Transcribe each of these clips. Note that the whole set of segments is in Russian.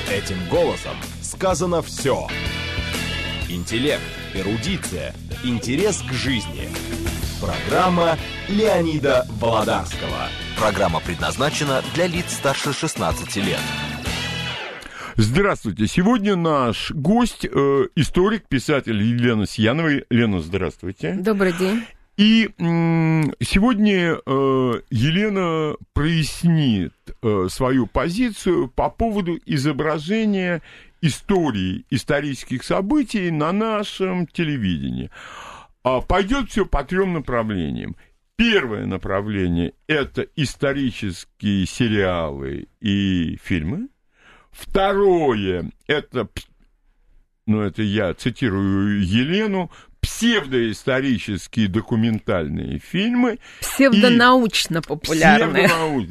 Этим голосом сказано все. Интеллект, эрудиция, интерес к жизни. Программа Леонида Володарского. Программа предназначена для лиц старше 16 лет. Здравствуйте. Сегодня наш гость, историк, писатель Елена Сиянова. Лена, здравствуйте. Добрый день. И сегодня Елена прояснит свою позицию по поводу изображения истории, исторических событий на нашем телевидении. Пойдет все по 3 направлениям. Первое направление – это исторические сериалы и фильмы. Второе – это я цитирую Елену, псевдоисторические документальные фильмы. Псевдонаучно-популярные.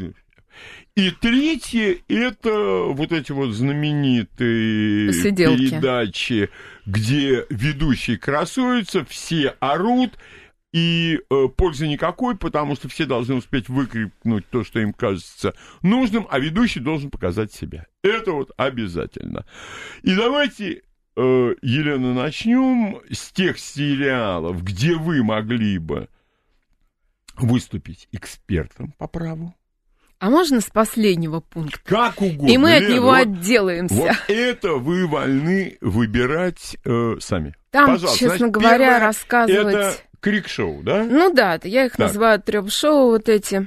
И третье – это вот эти вот знаменитые посиделки, передачи, где ведущий красуется, все орут, и пользы никакой, потому что все должны успеть выкрикнуть то, что им кажется нужным, а ведущий должен показать себя. Это вот обязательно. И давайте, Елена, начнем с тех сериалов, где вы могли бы выступить экспертом по праву. А можно с последнего пункта? Как угодно. И мы от Лена, него отделаемся. Вот это вы вольны выбирать сами. Там, пожалуйста, честно говоря, первое, рассказывать... Это крик-шоу, да? Ну да, я их так называю трёп-шоу вот эти.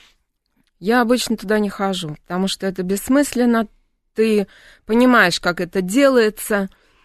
Я обычно туда не хожу, потому что это бессмысленно. Ты понимаешь, как это делается.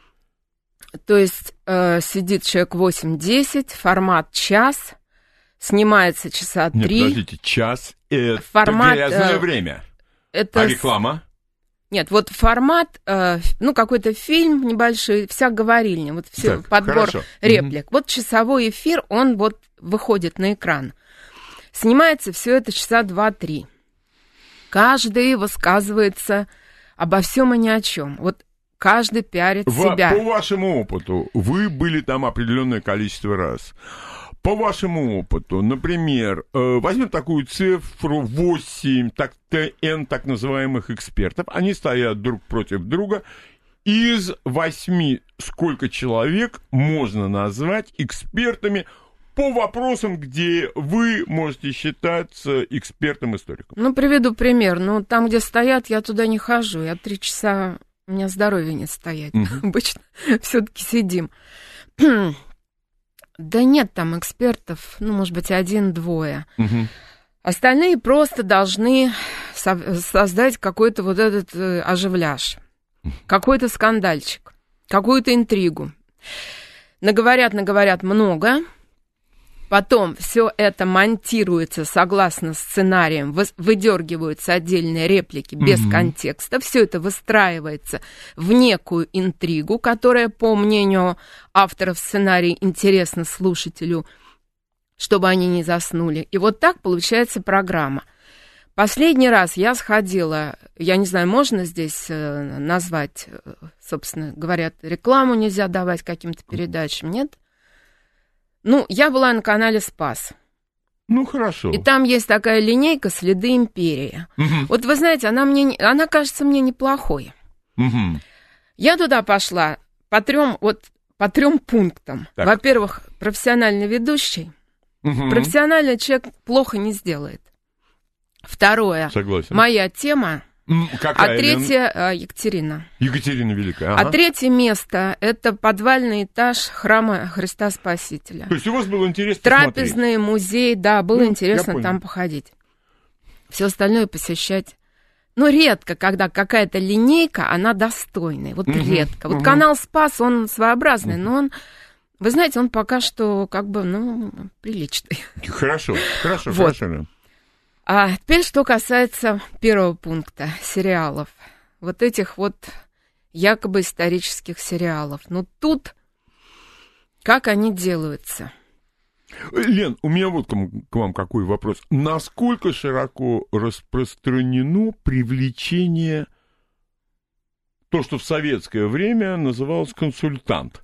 То есть сидит человек 8-10, формат час, снимается часа 3. Нет, подождите, час — это формат, грязное время. Это а реклама? Нет, вот формат, какой-то фильм небольшой, вся говорильня, вот все, так, подбор хорошо. реплик. Вот часовой эфир, он вот выходит на экран. Снимается все это часа 2-3. Каждый высказывается обо всем и ни о чем. Вот каждый пиарит себя. По вашему опыту, вы были там определенное количество раз. По вашему опыту, например, возьмем такую цифру 8, так называемых экспертов. Они стоят друг против друга. Из 8 сколько человек можно назвать экспертами по вопросам, где вы можете считаться экспертом-историком? Приведу пример. Там, где стоят, я туда не хожу. Я 3 часа, у меня здоровья нет стоять. Обычно все-таки сидим. Да нет там экспертов, может быть, 1-2. Остальные просто должны создать какой-то вот этот оживляж, какой-то скандальчик, какую-то интригу. Наговорят много, потом все это монтируется согласно сценариям, выдергиваются отдельные реплики без контекста, все это выстраивается в некую интригу, которая, по мнению авторов сценария, интересна слушателю, чтобы они не заснули. И вот так получается программа. Последний раз я сходила, я не знаю, можно здесь назвать, собственно, говорят, рекламу нельзя давать каким-то передачам, нет? Я была на канале «Спас». Хорошо. И там есть такая линейка «Следы империи». Вот вы знаете, она кажется мне неплохой. Я туда пошла по 3 пунктам. Так. Во-первых, профессиональный ведущий. Профессиональный человек плохо не сделает. Второе. Согласен. Моя тема. Какая, третье Екатерина. Екатерина Великая. А 3 место — это подвальный этаж храма Христа Спасителя. То есть у вас было интересно трапезный музей, да, было интересно я там походить. Все остальное посещать. Редко, когда какая-то линейка, она достойная. Вот редко. Вот канал «Спас», он своеобразный, но он, вы знаете, он пока что приличный. Хорошо. А теперь, что касается 1 пункта сериалов. Вот этих вот якобы исторических сериалов. Тут как они делаются? Лен, у меня вот к вам какой вопрос. Насколько широко распространено привлечение, то, что в советское время называлось консультант?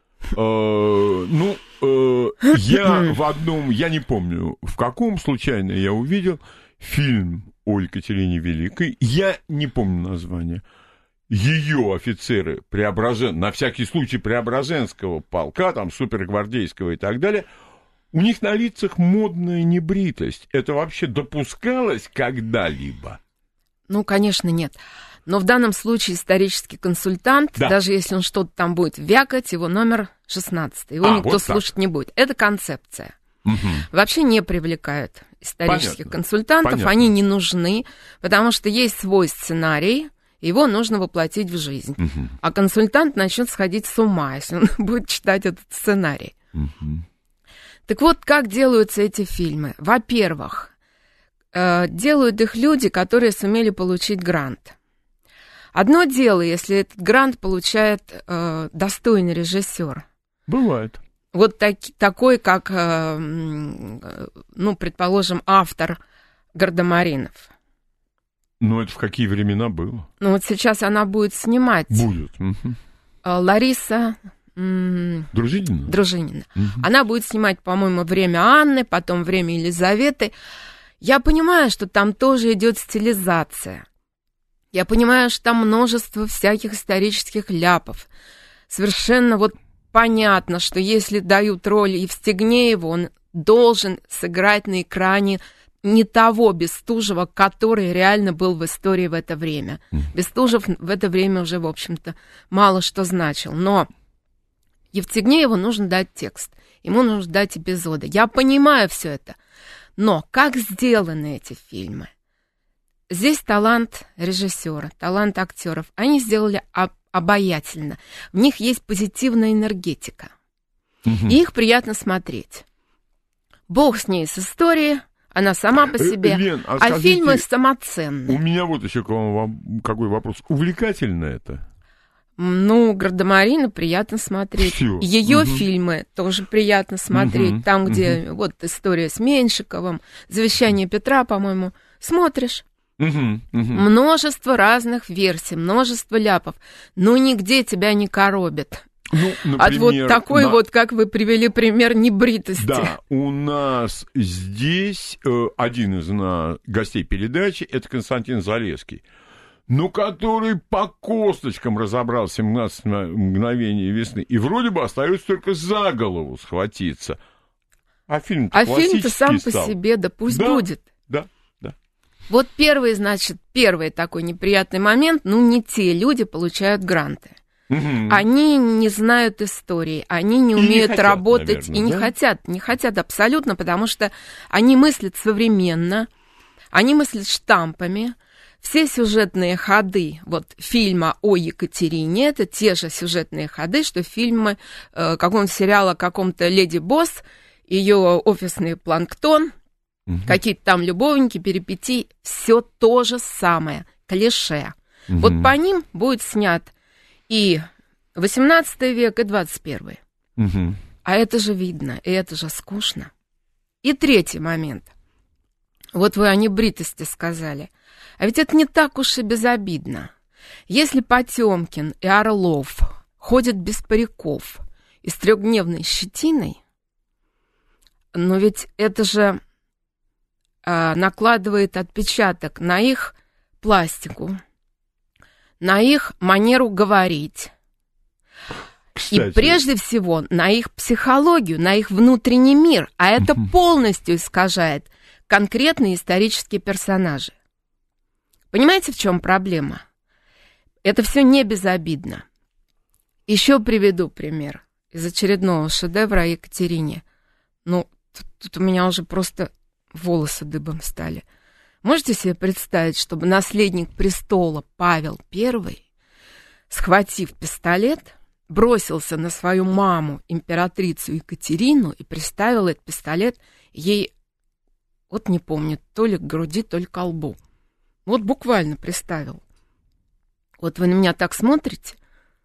Я не помню, в каком случайно я увидел фильм о Екатерине Великой, я не помню название, ее офицеры на всякий случай Преображенского полка, там, супергвардейского и так далее, у них на лицах модная небритость. Это вообще допускалось когда-либо? Ну, конечно, нет. Но в данном случае исторический консультант, даже если он что-то там будет вякать, его номер 16, его никто вот слушать не будет. Это концепция. Вообще не привлекают исторических консультантов, они не нужны, потому что есть свой сценарий, его нужно воплотить в жизнь. А консультант начнет сходить с ума, если он будет читать этот сценарий. Так вот, как делаются эти фильмы? Во-первых, делают их люди, которые сумели получить грант. Одно дело, если этот грант получает достойный режиссер. Бывает. Вот такой, как, предположим, автор «Гардемаринов». Ну, это в какие времена было? Ну, вот сейчас она будет снимать. Будет. Лариса... Дружинина. Она будет снимать, по-моему, «Время Анны», потом «Время Елизаветы». Я понимаю, что там тоже идет стилизация. Я понимаю, что там множество всяких исторических ляпов. Совершенно вот понятно, что если дают роль Евстигнееву, он должен сыграть на экране не того Бестужева, который реально был в истории в это время. Бестужев в это время уже, в общем-то, мало что значил. Но Евстигнееву нужно дать текст, ему нужно дать эпизоды. Я понимаю все это. Но как сделаны эти фильмы? Здесь талант режиссера, талант актеров. Они сделали обаятельно. В них есть позитивная энергетика. И их приятно смотреть. Бог с ней, с историей, она сама по себе. Лен, а скажите, фильмы самоценные. У меня вот еще к вам какой вопрос. Увлекательно это? Ну, Гардемарина приятно смотреть. Ее фильмы тоже приятно смотреть. Там, где вот история с Меньшиковым, «Завещание Петра», по-моему, смотришь. Множество разных версий, множество ляпов. Но нигде тебя не коробит. Ну, например, от вот такой вот, как вы привели пример, небритости. Да, у нас здесь один из гостей передачи, это Константин Залесский, но который по косточкам разобрался в 17 мгновений весны, и вроде бы остается только за голову схватиться. А фильм-то фильм-то сам по себе, да пусть будет. Да. Вот первый такой неприятный момент, не те люди получают гранты. Они не знают истории, они не умеют работать, наверное, и не хотят абсолютно, потому что они мыслят современно, они мыслят штампами. Все сюжетные ходы фильма о Екатерине, это те же сюжетные ходы, что фильмы какого-то сериала о каком-то Леди Босс, ее офисный планктон, какие-то там любовники, перипетии, все то же самое, клише. Вот по ним будет снят и 18 век, и 21. А это же видно, и это же скучно. И третий момент. Вот вы о небритости сказали. А ведь это не так уж и безобидно. Если Потемкин и Орлов ходят без париков и с трехдневной щетиной, но ведь это же накладывает отпечаток на их пластику, на их манеру говорить. Кстати. И прежде всего на их психологию, на их внутренний мир. А это полностью искажает конкретные исторические персонажи. Понимаете, в чем проблема? Это все не безобидно. Еще приведу пример из очередного шедевра о Екатерине. Тут у меня уже просто волосы дыбом стали. Можете себе представить, чтобы наследник престола Павел I, схватив пистолет, бросился на свою маму, императрицу Екатерину, и приставил этот пистолет ей, не помню, то ли к груди, то ли к лбу. Буквально приставил. Вы на меня так смотрите.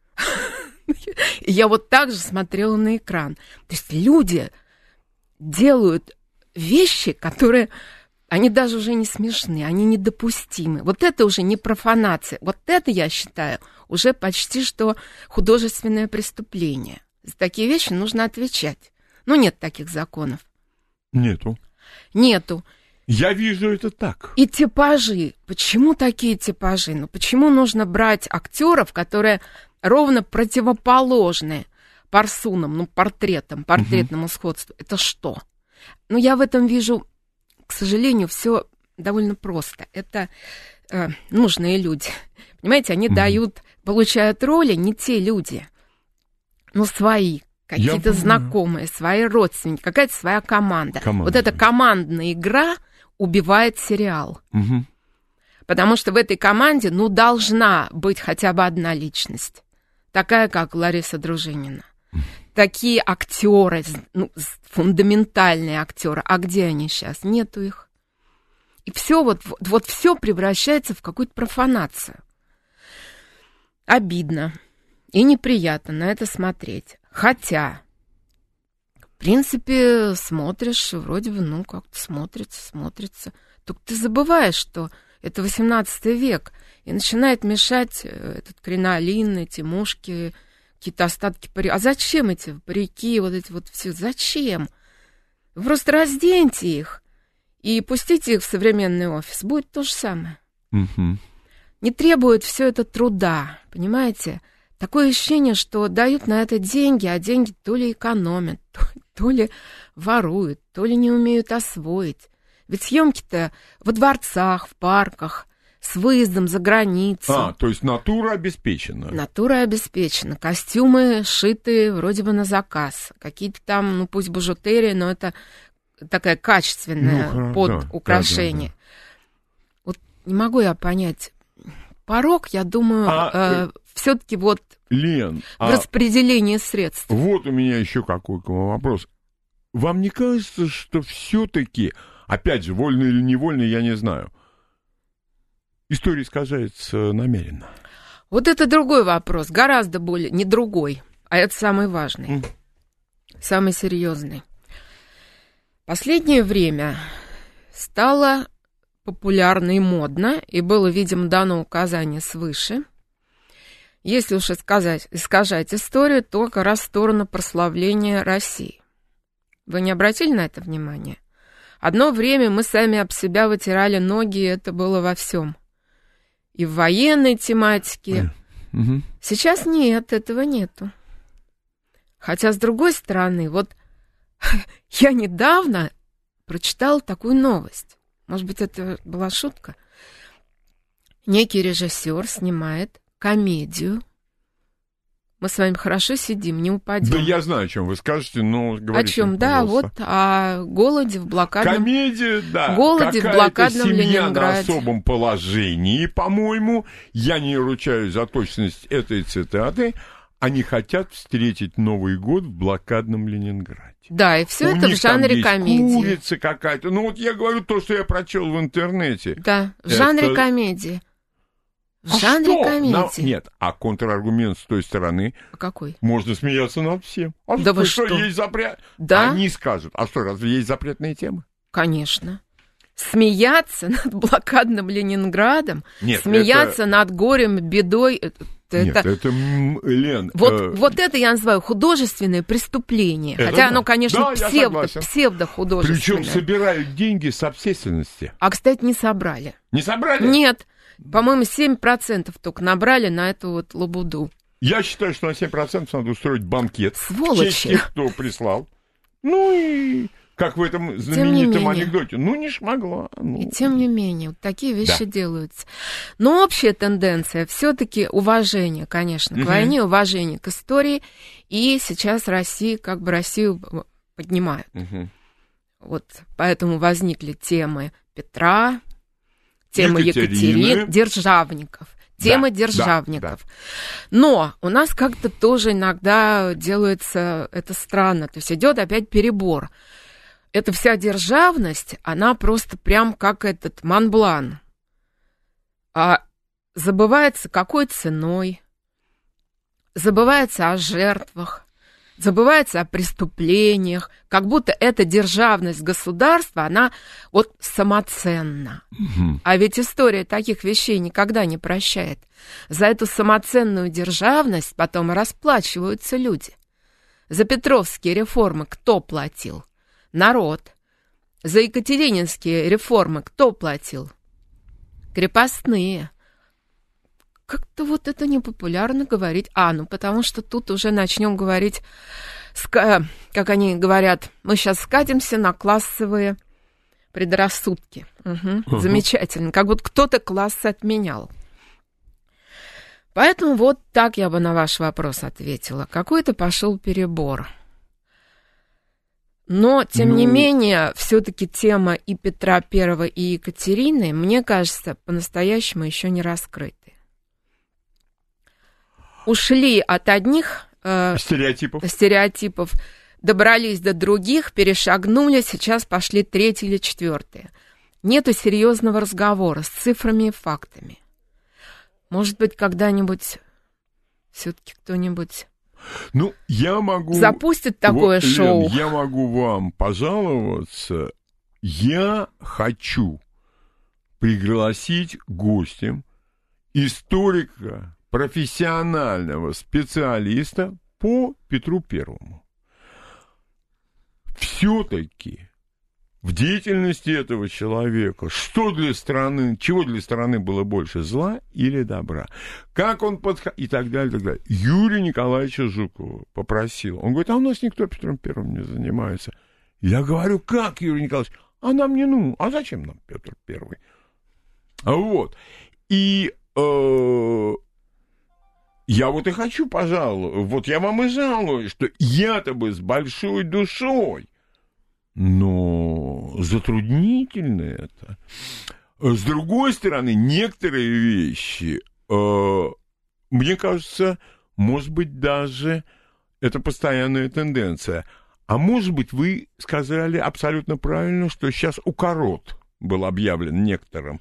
И я так же смотрела на экран. То есть люди делают вещи, которые, они даже уже не смешны, они недопустимы. Это уже не профанация. Это, я считаю, уже почти что художественное преступление. За такие вещи нужно отвечать. Нет таких законов. Нету. Я вижу это так. И типажи. Почему такие типажи? Ну, почему нужно брать актеров, которые ровно противоположны парсунам, портретному сходству? Это что? Ну, я в этом вижу, к сожалению, все довольно просто. Это нужные люди. Понимаете, они получают роли не те люди, но свои. Какие-то знакомые, свои родственники, какая-то своя команда. Вот эта командная игра убивает сериал. Потому что в этой команде, должна быть хотя бы одна личность. Такая, как Лариса Дружинина. Такие актеры, фундаментальные актеры. А где они сейчас? Нету их. И все вот все превращается в какую-то профанацию. Обидно и неприятно на это смотреть. Хотя, в принципе, смотришь, вроде бы, как-то смотрится. Только ты забываешь, что это 18 век, и начинает мешать этот кринолин, эти мушки, какие-то остатки парика. А зачем эти парики, вот эти вот все? Зачем? Вы просто разденьте их и пустите их в современный офис. Будет то же самое. Не требует все это труда, понимаете? Такое ощущение, что дают на это деньги, а деньги то ли экономят, то ли воруют, то ли не умеют освоить. Ведь съемки-то во дворцах, в парках, с выездом за границу. То есть натура обеспечена. Натура обеспечена. Костюмы шиты вроде бы на заказ. Какие-то там, пусть бижутерия, но это такая качественная под украшение. Вот не могу я понять. Порог, я думаю, все-таки Лен, в распределении средств. Вот у меня еще какой вопрос. Вам не кажется, что все-таки, опять же, вольно или невольно, я не знаю, история искажается намеренно? Вот это другой вопрос, гораздо более, не другой, а это самый важный, самый серьезный. Последнее время стало популярно и модно, и было, видимо, дано указание свыше. Если уж искажать историю, то как раз в сторону прославления России. Вы не обратили на это внимание? Одно время мы сами об себя вытирали ноги, и это было во всем. И в военной тематике. Сейчас нет, этого нету. Хотя, с другой стороны, я недавно прочитала такую новость. Может быть, это была шутка. Некий режиссер снимает комедию. Мы с вами хорошо сидим, не упадем. Да я знаю, о чем вы скажете, но говорите. О чем, да, о голоде в блокадном... Комедия, да. Голоде в блокадном семья Ленинграде. На особом положении, по-моему, я не ручаюсь за точность этой цитаты, они хотят встретить Новый год в блокадном Ленинграде. Да, и все это в жанре комедии. Курица какая-то. Я говорю то, что я прочел в интернете. Да, в жанре комедии. В жанре комедии. Нет, а контраргумент с той стороны. Какой? Можно смеяться над всем. Да вы что? Есть запрет? Да. Они скажут. А что, разве есть запретные темы? Конечно. Смеяться над блокадным Ленинградом, смеяться над горем, бедой. Лен... Вот это я называю художественное преступление. Хотя оно, конечно, псевдохудожественное. Причем собирают деньги с общественности. А, кстати, не собрали. Не собрали? Нет. По-моему, 7% только набрали на эту лабуду. Я считаю, что на 7% надо устроить банкет. Сволочи. В честь тех, кто прислал. И... Как в этом знаменитом анекдоте. Не шмогла. И тем не менее, такие вещи делаются. Но общая тенденция все-таки уважение, конечно, к войне, уважение к истории. И сейчас Россию поднимают. Поэтому возникли темы Петра, темы Екатерины, державников. Тема державников. Да. Но у нас как-то тоже иногда делается это странно. То есть идет опять перебор. Эта вся державность, она просто прям как этот Монблан. А забывается какой ценой, забывается о жертвах, забывается о преступлениях, как будто эта державность государства, она самоценна. А ведь история таких вещей никогда не прощает. За эту самоценную державность потом расплачиваются люди. За петровские реформы кто платил? Народ. За екатерининские реформы кто платил? Крепостные. Как-то вот это непопулярно говорить. Потому что тут уже начнем говорить, как они говорят, мы сейчас скатимся на классовые предрассудки. Замечательно. Как будто кто-то классы отменял. Поэтому вот так я бы на ваш вопрос ответила. Какой-то пошел перебор. Но, тем не менее, все-таки тема и Петра I, и Екатерины, мне кажется, по-настоящему еще не раскрыты. Ушли от одних стереотипов, добрались до других, перешагнули, сейчас пошли третьи или четвертые. Нету серьезного разговора с цифрами и фактами. Может быть, когда-нибудь все-таки кто-нибудь запустит такое шоу. Лен, я могу вам пожаловаться. Я хочу пригласить гостем историка, профессионального специалиста по Петру Первому. Все-таки в деятельности этого человека, чего для страны было больше, зла или добра, как он и так далее, и так далее. Юрия Николаевича Жукова попросил. Он говорит, у нас никто Петром Первым не занимается. Я говорю, как, Юрий Николаевич? А нам не нужно. А зачем нам Петр Первый? Вот. И я вот и хочу, пожалуй, вот я вам и жалуюсь, что я-то бы с большой душой, но затруднительно это. С другой стороны, некоторые вещи, мне кажется, может быть, даже это постоянная тенденция. А может быть, вы сказали абсолютно правильно, что сейчас укорот был объявлен некоторым.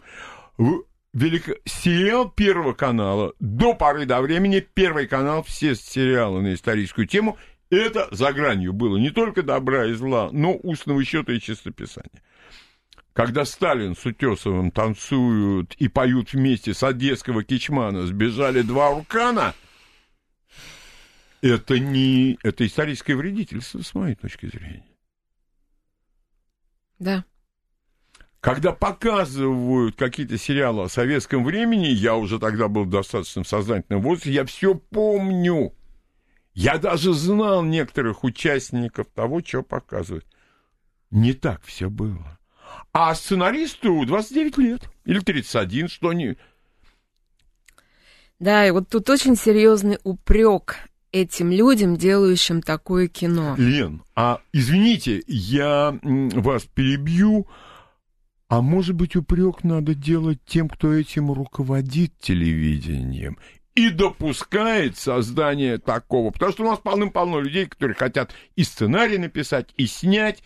Сериал Первого канала до поры до времени, Первый канал, все сериалы на историческую тему, это за гранью было не только добра и зла, но устного счета и чистописания. Когда Сталин с Утесовым танцуют и поют вместе с одесского Кичмана «Сбежали два уркана», это историческое вредительство, с моей точки зрения. Да. Когда показывают какие-то сериалы о советском времени, я уже тогда был в достаточно сознательном возрасте, я все помню. Я даже знал некоторых участников того, что показывают. Не так все было. А сценаристу 29 лет или 31, что они... Да, и вот тут очень серьезный упрек этим людям, делающим такое кино. Лен, извините, я вас перебью. А может быть, упрек надо делать тем, кто этим руководит телевидением и допускает создание такого. Потому что у нас полным-полно людей, которые хотят и сценарий написать, и снять,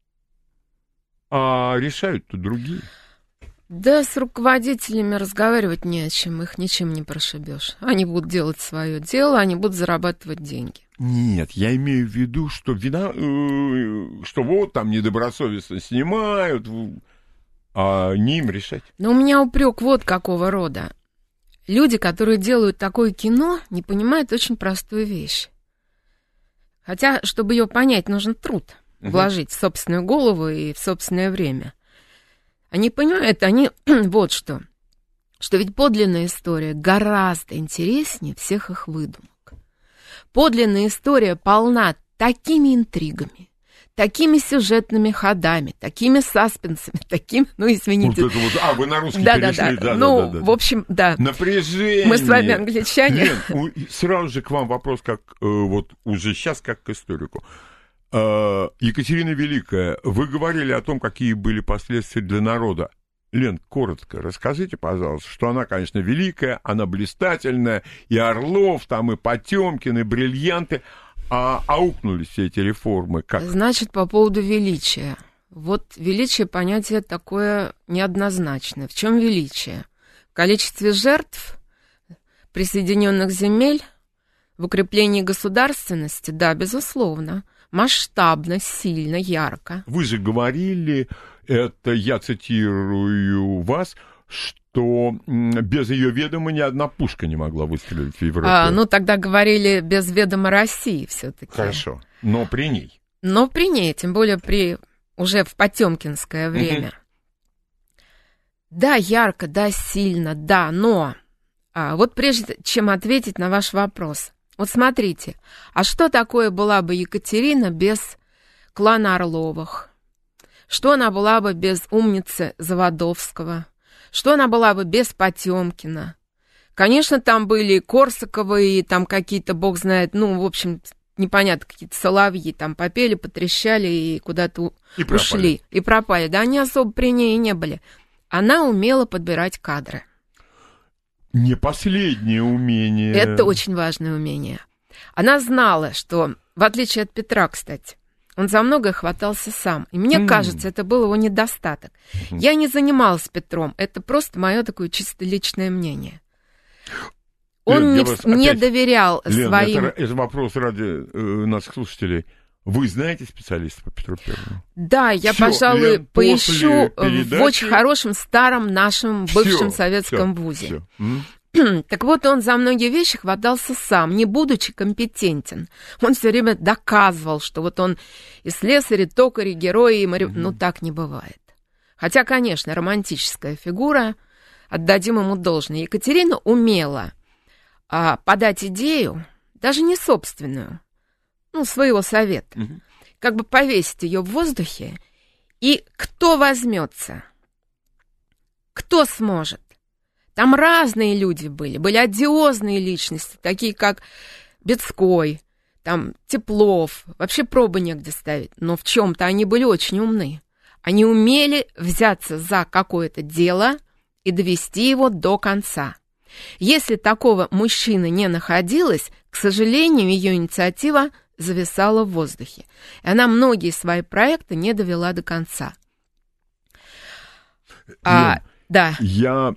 а решают-то другие. Да, с руководителями разговаривать не о чем, их ничем не прошибешь. Они будут делать свое дело, они будут зарабатывать деньги. Нет, я имею в виду, что что вот там недобросовестно снимают, а не им решать. Но у меня упрек вот какого рода. Люди, которые делают такое кино, не понимают очень простую вещь. Хотя, чтобы ее понять, нужен труд вложить в собственную голову и в собственное время. Они понимают, вот что ведь подлинная история гораздо интереснее всех их выдумок. Подлинная история полна такими интригами, такими сюжетными ходами, такими саспенсами, извините. Вот это вы на русский перешли. Да. В общем, да. Напряжение. Мы с вами англичане. Лен, сразу же к вам вопрос, как вот уже сейчас, как к историку. Екатерина Великая, вы говорили о том, какие были последствия для народа. Лен, коротко расскажите, пожалуйста, что она, конечно, великая, она блистательная, и Орлов, там и Потёмкин, и бриллианты, а аукнулись все эти реформы как? Значит, по поводу величия. Вот величие понятие такое неоднозначное. В чем величие? В количестве жертв, присоединенных земель, в укреплении государственности, да, безусловно. Масштабно, сильно, ярко. Вы же говорили, это я цитирую вас, что без ее ведома ни одна пушка не могла выстрелить в Европе. Тогда говорили без ведома России все-таки. Хорошо, но при ней. Но при ней, тем более при уже в потемкинское время. Да, ярко, да, сильно, да, но... вот прежде чем ответить на ваш вопрос, вот смотрите, а что такое была бы Екатерина без клана Орловых? Что она была бы без умницы Заводовского? Что она была бы без Потемкина? Конечно, там были Корсаковы и там какие-то, бог знает, ну, в общем, непонятно, какие-то соловьи там попели, потрещали и куда-то ушли. И пропали. Да, они особо при ней и не были. Она умела подбирать кадры. Не последнее умение. Это очень важное умение. Она знала, что, в отличие от Петра, кстати, он за многое хватался сам. И мне кажется, это был его недостаток. Я не занималась Петром. Это просто мое такое чисто личное мнение. Он не доверял своим... Это вопрос ради наших слушателей. Вы знаете специалиста по Петру Первому? Да, я, пожалуй, поищу в очень хорошем старом нашем бывшем советском вузе. Так вот, он за многие вещи хватался сам, не будучи компетентен. Он все время доказывал, что вот он и слесарь, и токарь, и герой, и ну, так не бывает. Хотя, конечно, романтическая фигура, отдадим ему должное. Екатерина умела подать идею, даже не собственную, ну, своего совета, как бы повесить ее в воздухе, и кто возьмется, кто сможет. Там разные люди были одиозные личности, такие как Бецкой, там Теплов, вообще пробы негде ставить, но в чем-то они были очень умны. Они умели взяться за какое-то дело и довести его до конца. Если такого мужчины не находилось, к сожалению, ее инициатива зависала в воздухе. И она многие свои проекты не довела до конца. Да. Я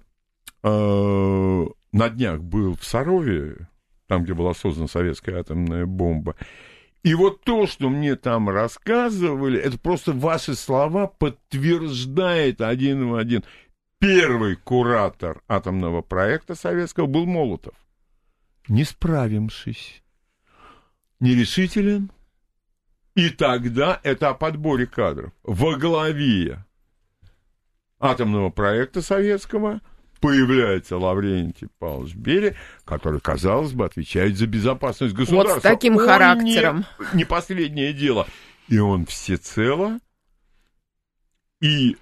на днях был в Сарове, там, где была создана советская атомная бомба. И вот то, что мне там рассказывали, это просто ваши слова подтверждает один в один. Первый куратор атомного проекта советского был Молотов. Не справившись, нерешителен. И тогда это о подборе кадров. Во главе атомного проекта советского появляется Лаврентий Павлович Берия, который, казалось бы, отвечает за безопасность государства. Вот с таким характером. Не последнее дело. И он всецело, и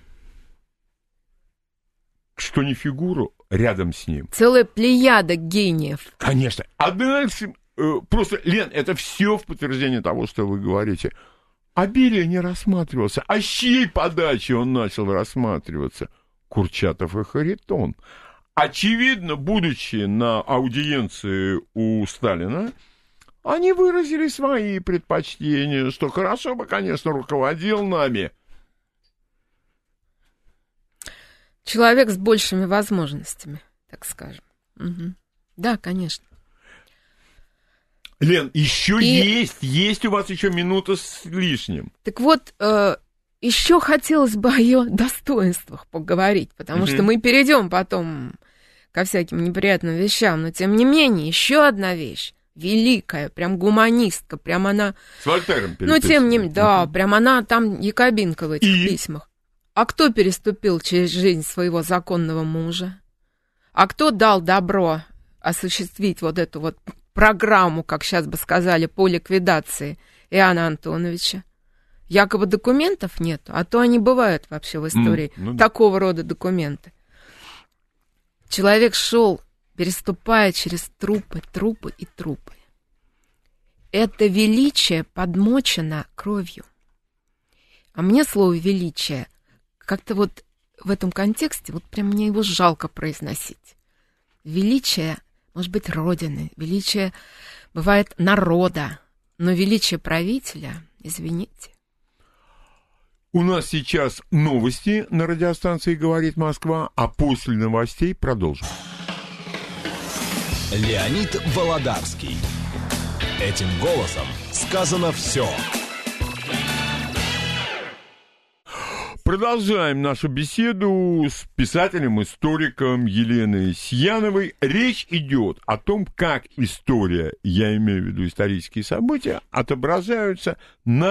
что не фигуру, рядом с ним. Целая плеяда гениев. Конечно. А дальше, просто, Лен, это все в подтверждение того, что вы говорите. А Берия не рассматривался. А с чьей подачи он начал рассматриваться? Курчатов и Харитон. Очевидно, будучи на аудиенции у Сталина, они выразили свои предпочтения, что хорошо бы, конечно, руководил нами человек с большими возможностями, так скажем. Угу. Да, конечно. Лен, еще есть у вас еще минута с лишним. Так вот, еще хотелось бы о ее достоинствах поговорить, потому что мы перейдем потом ко всяким неприятным вещам, но тем не менее, еще одна вещь, великая, прям гуманистка, прям она... С Вольтером переписана. Ну, тем не менее, да, прям она там якобинка в этих письмах. А кто переступил через жизнь своего законного мужа? А кто дал добро осуществить вот эту вот программу, как сейчас бы сказали, по ликвидации Иоанна Антоновича? Якобы документов нет, а то они бывают вообще в истории, такого рода документы. Человек шел, переступая через трупы и трупы. Это величие подмочено кровью. А мне слово «величие» как-то вот в этом контексте, вот прям мне его жалко произносить. Величие, может быть, Родины, величие бывает народа, но величие правителя, извините. У нас сейчас новости на радиостанции «Говорит Москва», а после новостей продолжим. Леонид Володарский. Этим голосом сказано все. Продолжаем нашу беседу с писателем-историком Еленой Сияновой. Речь идет о том, как история, я имею в виду исторические события, отображаются на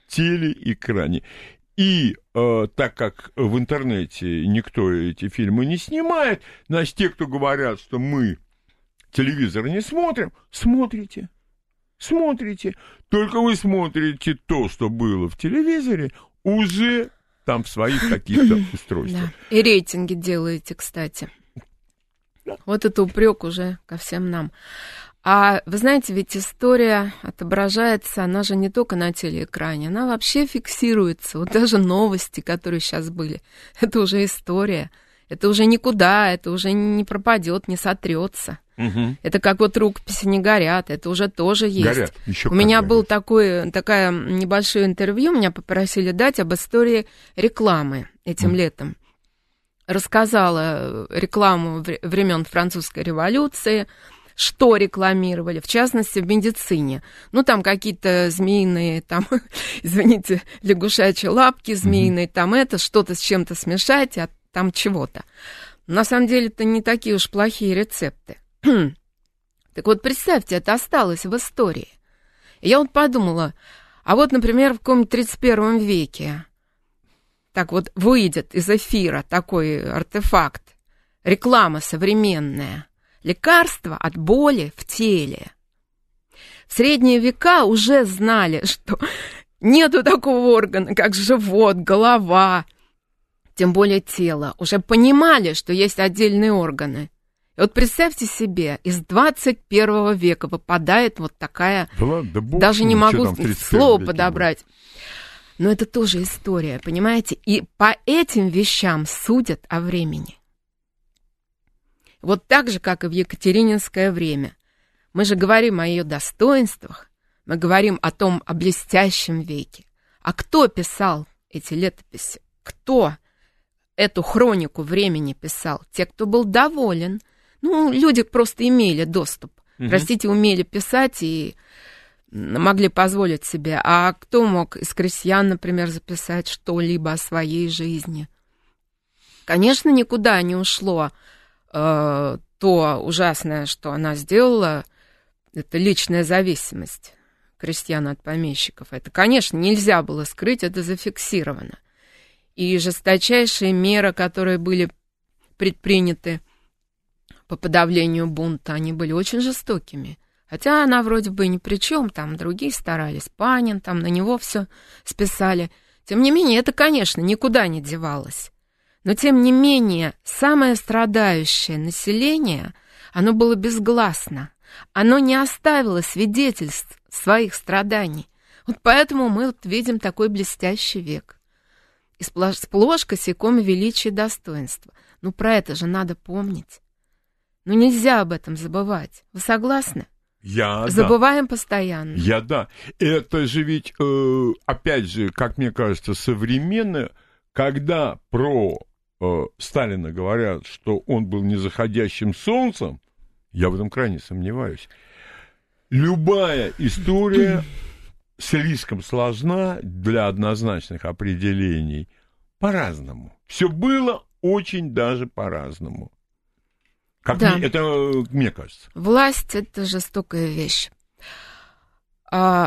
телеэкране. И так как в интернете никто эти фильмы не снимает, значит, те, кто говорят, что мы телевизор не смотрим, смотрите. Только вы смотрите то, что было в телевизоре, уже там в своих каких-то устройствах. Да. И рейтинги делаете, кстати. Вот это упрек уже ко всем нам. А вы знаете, ведь история отображается, она же не только на телеэкране, она вообще фиксируется. Вот даже новости, которые сейчас были, это уже история. Это уже никуда, это уже не пропадет, не сотрется. Угу. Это как вот рукописи не горят, это уже тоже есть. Горят, еще У меня горят. было такое небольшое интервью, меня попросили дать об истории рекламы этим летом. Рассказала рекламу времен Французской революции, что рекламировали, в частности, в медицине. Ну, там какие-то змеиные, там, извините, лягушачьи лапки, змеиные, там это, что-то с чем-то смешать, а там чего-то. На самом деле, это не такие уж плохие рецепты. Так вот, представьте, это осталось в истории. И я вот подумала, а вот, например, в каком-нибудь 31 веке так вот выйдет из эфира такой артефакт, реклама современная, лекарство от боли в теле. В средние века уже знали, что нету такого органа, как живот, голова, тем более тело. Уже понимали, что есть отдельные органы. И вот представьте себе, из 21 века выпадает вот такая... Да ладно, да даже не могу слово подобрать. Но это тоже история, понимаете? И по этим вещам судят о времени. Вот так же, как и в екатерининское время. Мы же говорим о ее достоинствах, мы говорим о блестящем веке. А кто писал эти летописи? Кто эту хронику времени писал? Те, кто был доволен. Ну, люди просто имели доступ. Простите, умели писать и могли позволить себе. А кто мог из крестьян, например, записать что-либо о своей жизни? Конечно, никуда не ушло то ужасное, что она сделала, это личная зависимость крестьян от помещиков. Это, конечно, нельзя было скрыть, это зафиксировано. И жесточайшие меры, которые были предприняты по подавлению бунта, они были очень жестокими. Хотя она вроде бы ни при чем, там другие старались, Панин, там на него все списали. Тем не менее, это, конечно, никуда не девалось. Но, тем не менее, самое страдающее население, оно было безгласно. Оно не оставило свидетельств своих страданий. Вот поэтому мы вот видим такой блестящий век. И сплошь косяком величия и достоинства. Ну, про это же надо помнить. Ну, нельзя об этом забывать. Вы согласны? Забываем постоянно. Да. Это же ведь, опять же, как мне кажется, современно, когда про Сталина говорят, что он был незаходящим солнцем, я в этом крайне сомневаюсь. Любая история слишком сложна для однозначных определений. По-разному. Все было очень даже по-разному. Как да. Это мне кажется. Власть — это жестокая вещь. Ну,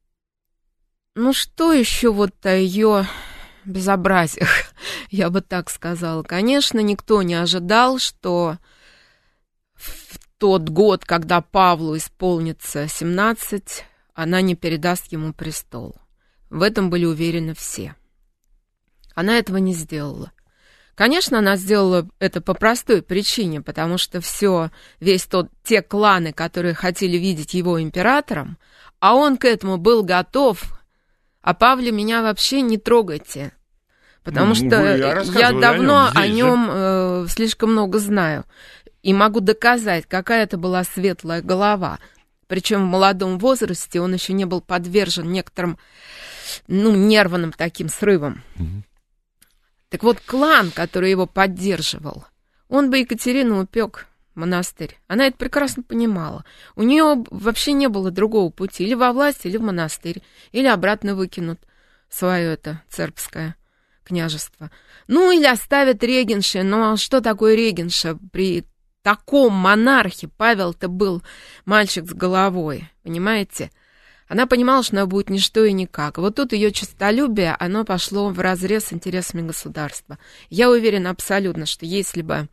что еще вот о ее безобразиях, я бы так сказала. Конечно, никто не ожидал, что в тот год, когда Павлу исполнится 17, она не передаст ему престол. В этом были уверены все. Она этого не сделала. Конечно, она сделала это по простой причине, потому что те кланы, которые хотели видеть его императором, а он к этому был готов, а Павле меня вообще не трогайте, потому что я давно о нем слишком много знаю и могу доказать, какая это была светлая голова. Причем в молодом возрасте он еще не был подвержен некоторым, нервным таким срывам. Так вот, клан, который его поддерживал, он бы Екатерину упек в монастырь. Она это прекрасно понимала. У нее вообще не было другого пути. Или во власть, или в монастырь. Или обратно выкинут свое это цербское княжество. Или оставят регеншей. А что такое регенша? При таком монархе Павел-то был мальчик с головой, понимаете? Она понимала, что она будет ничто и никак. Вот тут ее честолюбие, оно пошло вразрез с интересами государства. Я уверена абсолютно, что если бы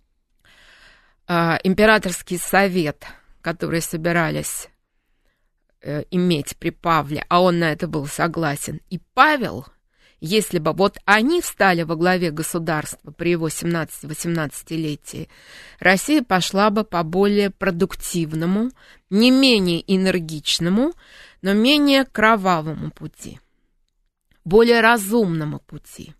императорский совет, который собирались иметь при Павле, а он на это был согласен, и Павел, если бы вот они встали во главе государства при его 17-18-летии, Россия пошла бы по более продуктивному, не менее энергичному, но менее кровавому пути, более разумному пути.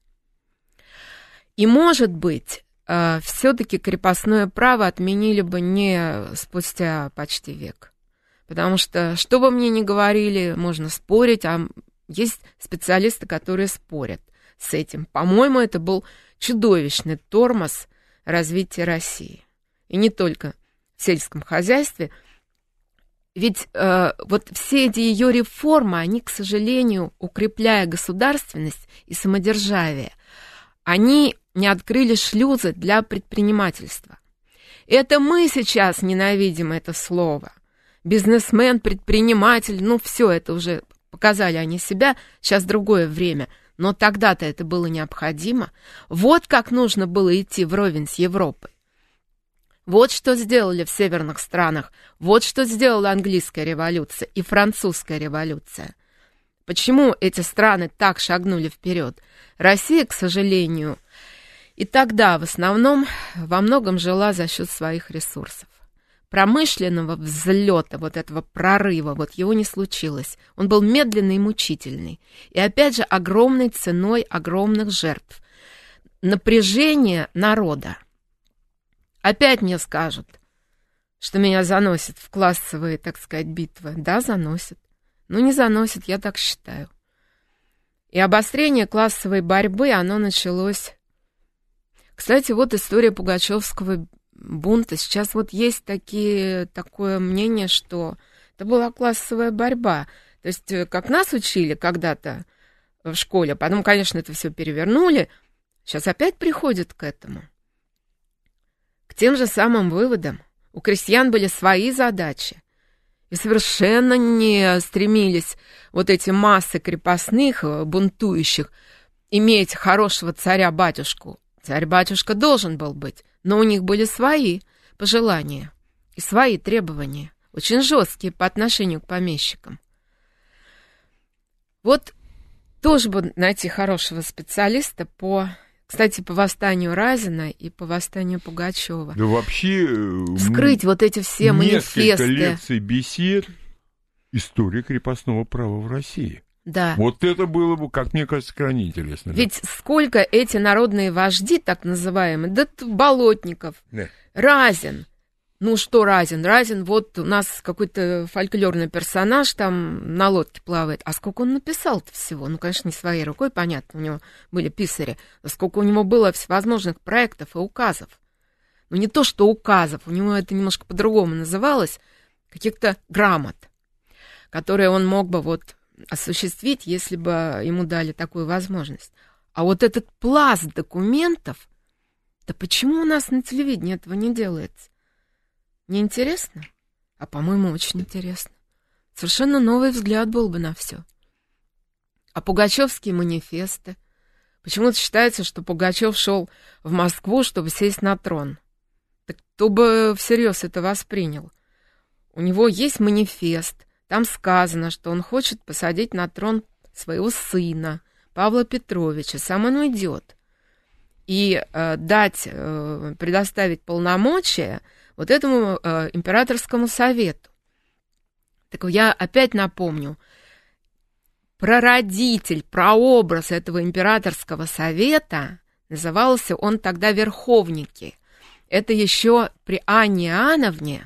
И, может быть, все-таки крепостное право отменили бы не спустя почти век. Потому что, что бы мне ни говорили, можно спорить, а есть специалисты, которые спорят с этим. По-моему, это был чудовищный тормоз развития России. И не только в сельском хозяйстве. Ведь вот все эти ее реформы, они, к сожалению, укрепляя государственность и самодержавие, они не открыли шлюзы для предпринимательства. Это мы сейчас ненавидим это слово. Бизнесмен, предприниматель, ну все это уже показали они себя, сейчас другое время, но тогда-то это было необходимо. Вот как нужно было идти вровень с Европой. Вот что сделали в северных странах, вот что сделала английская революция и французская революция. Почему эти страны так шагнули вперед? Россия, к сожалению, и тогда в основном во многом жила за счет своих ресурсов. Промышленного взлета, вот этого прорыва, вот его не случилось. Он был медленный и мучительный. И опять же, огромной ценой огромных жертв. Напряжение народа. Опять мне скажут, что меня заносит в классовые, так сказать, битвы. Да, заносит. Но не заносит, я так считаю. И обострение классовой борьбы, оно началось... Кстати, вот история Пугачевского бунта. Сейчас вот есть такое мнение, что это была классовая борьба. То есть, как нас учили когда-то в школе, потом, конечно, это все перевернули, сейчас опять приходят к этому. К тем же самым выводам. У крестьян были свои задачи. И совершенно не стремились вот эти массы крепостных, бунтующих, иметь хорошего царя-батюшку. Царь-батюшка должен был быть, но у них были свои пожелания и свои требования, очень жесткие по отношению к помещикам. Вот тоже бы найти хорошего специалиста кстати, по восстанию Разина и по восстанию Пугачева. Да вообще... Вскрыть вот эти все манифесты. Несколько лекций, бесед, история крепостного права в России. Да. Вот это было бы, как мне кажется, крайне интересно. Ведь сколько эти народные вожди, так называемые, да Болотников, да. Разин. Ну что Разин? Разин, вот у нас какой-то фольклорный персонаж там на лодке плавает. А сколько он написал-то всего? Ну, конечно, не своей рукой, понятно, у него были писари. А сколько у него было всевозможных проектов и указов. Ну, не то, что указов, у него это немножко по-другому называлось, каких-то грамот, которые он мог бы вот осуществить, если бы ему дали такую возможность. А вот этот пласт документов, да почему у нас на телевидении этого не делается? Не интересно? А, по-моему, очень интересно. Совершенно новый взгляд был бы на все. А пугачевские манифесты? Почему-то считается, что Пугачев шел в Москву, чтобы сесть на трон. Так кто бы всерьез это воспринял? У него есть манифест. Там сказано, что он хочет посадить на трон своего сына, Павла Петровича. Сам он уйдет. И предоставить полномочия вот этому императорскому совету. Так я опять напомню, прародитель, прообраз этого императорского совета, назывался он тогда Верховники. Это еще при Анне Иоанновне,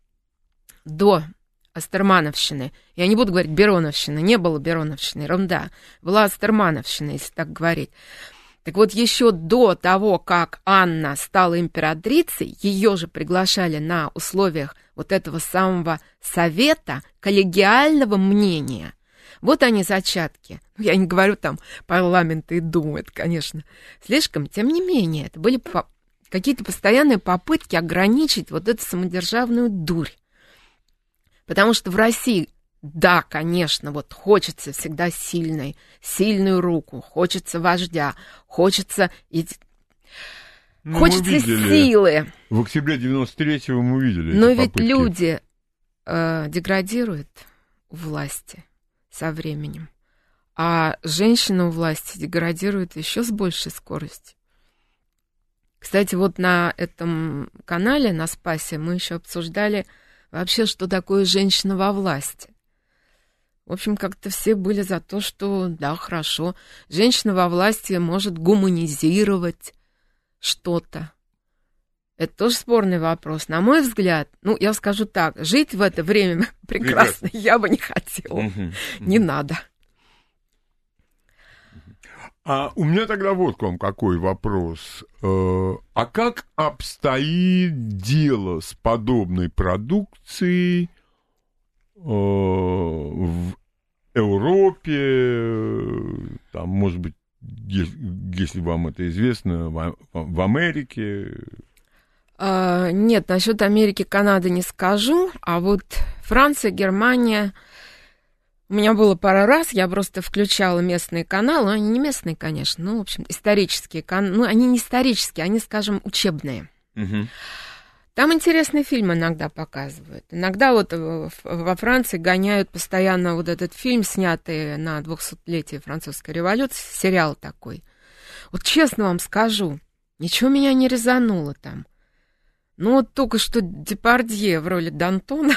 до Астермановщины. Я не буду говорить Бероновщины, не было Бероновщины, ерунда. Была Астермановщина, если так говорить. Так вот, еще до того, как Анна стала императрицей, ее же приглашали на условиях вот этого самого совета коллегиального мнения. Вот они зачатки. Я не говорю там парламента и думы, это, конечно, слишком. Тем не менее, это были какие-то постоянные попытки ограничить вот эту самодержавную дурь. Потому что в России Да, конечно, вот хочется всегда сильную руку, хочется вождя, хочется хочется силы. В октябре 93-го мы увидели Но эти ведь попытки. люди деградируют у власти со временем, а женщина у власти деградирует еще с большей скоростью. Кстати, вот на этом канале, на Спасе, мы еще обсуждали вообще, что такое женщина во власти. В общем, как-то все были за то, что, да, хорошо, женщина во власти может гуманизировать что-то. Это тоже спорный вопрос. На мой взгляд, ну, я скажу так, жить в это время прекрасно я бы не хотела. Не надо. А у меня тогда вот к вам какой вопрос. А как обстоит дело с подобной продукцией в Европе, там, может быть, если вам это известно, в Америке? Нет, насчет Америки, Канады не скажу, а вот Франция, Германия... У меня было пару раз, я просто включала местные каналы, они не местные, конечно, ну, в общем, исторические каналы, ну, они не исторические, они, скажем, учебные. Угу. Там интересные фильмы иногда показывают. Иногда вот во Франции гоняют постоянно вот этот фильм, снятый на 200-летие французской революции, сериал такой. Вот честно вам скажу, ничего меня не резануло там. Ну, вот только что Депардье в роли Д'Антона,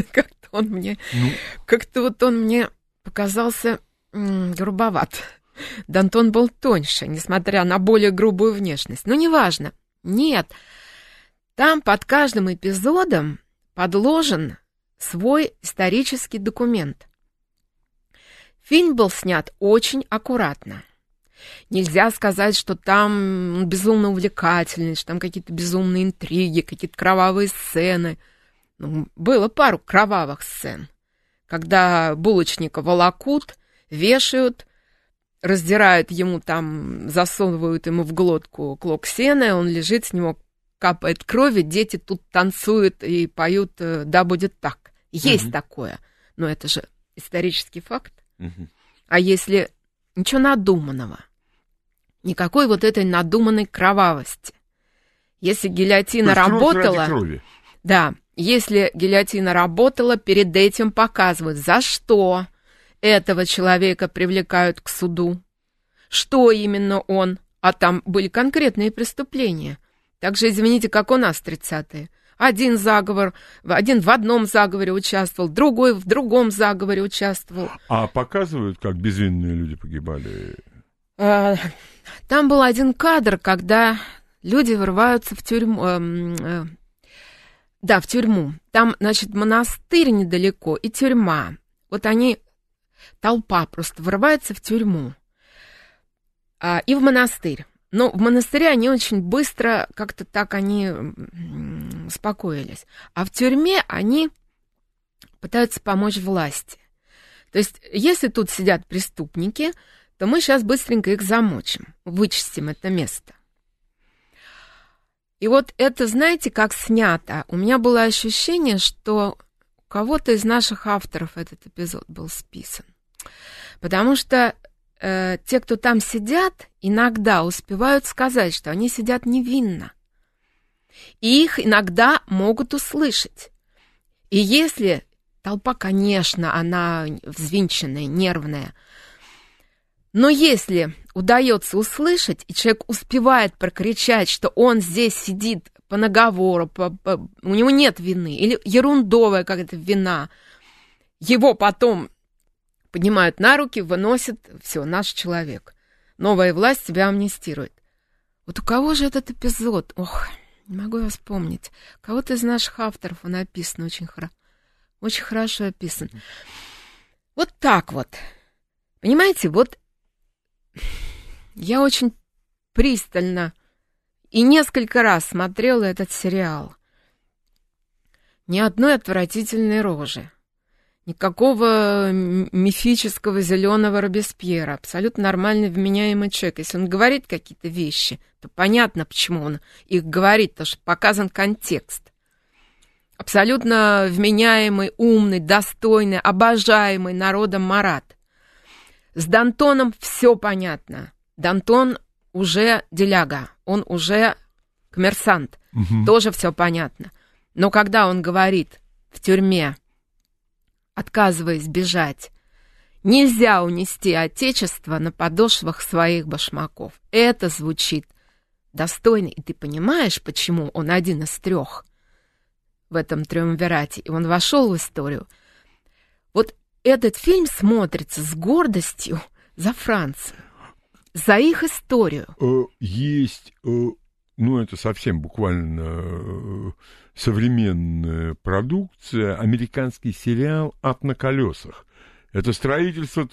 как-то он мне показался грубоват. Д'Антон был тоньше, несмотря на более грубую внешность. Но неважно. Нет, там под каждым эпизодом подложен свой исторический документ. Фильм был снят очень аккуратно. Нельзя сказать, что там безумно увлекательный, что там какие-то безумные интриги, какие-то кровавые сцены. Ну, было пару кровавых сцен, когда булочника волокут, вешают, раздирают ему там, засовывают ему в глотку клок сена, он лежит, с него капает кровь, дети тут танцуют и поют «Да будет так». Есть такое, но это же исторический факт. А если ничего надуманного, никакой вот этой надуманной кровавости. Если гильотина работала... Да, если гильотина работала, перед этим показывают, за что этого человека привлекают к суду, что именно он, а там были конкретные преступления. Также, извините, как у нас 30-е. Один в одном заговоре участвовал, другой в другом заговоре участвовал. А показывают, как безвинные люди погибали? Там был один кадр, когда люди вырываются в тюрьму. Да, в тюрьму. Там, значит, монастырь недалеко и тюрьма. Вот они, толпа просто вырывается в тюрьму и в монастырь. Но в монастыре они очень быстро, как-то так они успокоились. А в тюрьме они пытаются помочь власти. То есть, если тут сидят преступники, то мы сейчас быстренько их замочим, вычистим это место. И вот это, знаете, как снято. У меня было ощущение, что у кого-то из наших авторов этот эпизод был списан. Потому что те, кто там сидят, иногда успевают сказать, что они сидят невинно. И их иногда могут услышать. И если толпа, конечно, она взвинченная, нервная, но если удается услышать, и человек успевает прокричать, что он здесь сидит по наговору, у него нет вины, или ерундовая какая-то вина, его потом поднимают на руки, выносят, все, наш человек. Новая власть тебя амнистирует. Вот у кого же этот эпизод? Ох, не могу я вспомнить. Кого-то из наших авторов он описан очень хорошо описан. Вот так вот. Понимаете, вот я очень пристально и несколько раз смотрела этот сериал. Ни одной отвратительной рожи. Никакого мифического зеленого Робеспьера. Абсолютно нормальный, вменяемый человек. Если он говорит какие-то вещи, то понятно, почему он их говорит, потому что показан контекст. абсолютно вменяемый, умный, достойный, обожаемый народом Марат. С Д'Антоном все понятно. Д'Антон уже деляга, он уже коммерсант, тоже все понятно. Но когда он говорит в тюрьме, отказываясь бежать, нельзя унести отечество на подошвах своих башмаков, это звучит достойно. И ты понимаешь, почему он один из 3 в этом триумвирате, и он вошел в историю. Вот этот фильм смотрится с гордостью за Францию, за их историю. Есть, это совсем буквально современная продукция, американский сериал «Ад на колесах». Это строительство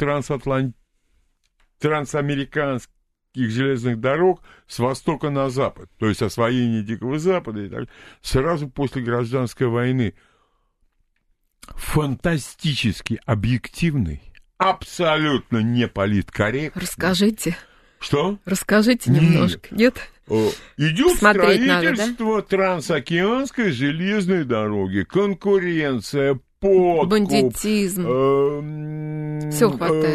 трансамериканских железных дорог с востока на запад, то есть освоение Дикого Запада и так, сразу после гражданской войны. Фантастически объективный, абсолютно не политкорректный. Расскажите. Что? Расскажите немножко. Нет? Идет Смотреть строительство надо, да? трансокеанской железной дороги, конкуренция, подкуп. Бандитизм. Все хватает.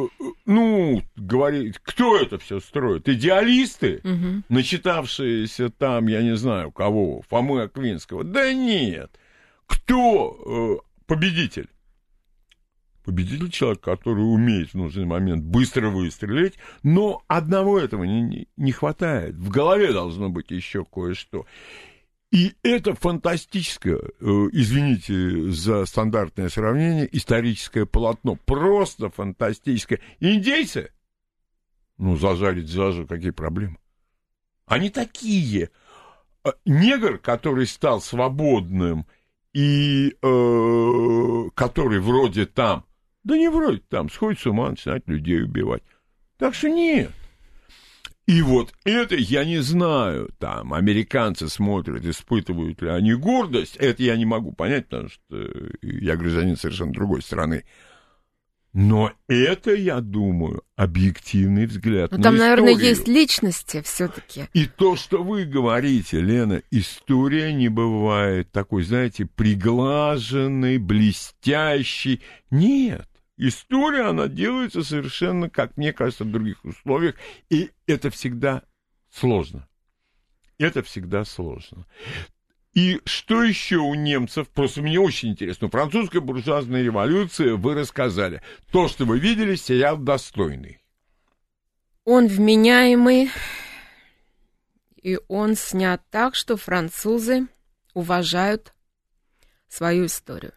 Говорит, кто это все строит? Идеалисты, начитавшиеся там, я не знаю кого, Фомы Аквинского? Да нет. Кто победитель? Победитель — человек, который умеет в нужный момент быстро выстрелить, но одного этого не хватает. В голове должно быть еще кое-что. И это фантастическое, извините за стандартное сравнение, историческое полотно. Просто фантастическое. Индейцы? Зажарить, какие проблемы? Они такие. Негр, который стал свободным и который вроде там, да не вроде там, сходит с ума, начинает людей убивать. Так что нет. И вот это, я не знаю, там, американцы смотрят, испытывают ли они гордость, это я не могу понять, потому что я гражданин совершенно другой страны. Но это, я думаю, объективный взгляд на историю. Там, наверное, есть личности все-таки. И то, что вы говорите, Лена, история не бывает такой, знаете, приглаженной, блестящей. Нет. История, она делается совершенно, как мне кажется, в других условиях, и это всегда сложно. Это всегда сложно. И что еще у немцев? Просто мне очень интересно. Французская буржуазная революция, вы рассказали. То, что вы видели, сериал достойный. Он вменяемый, и он снят так, что французы уважают свою историю.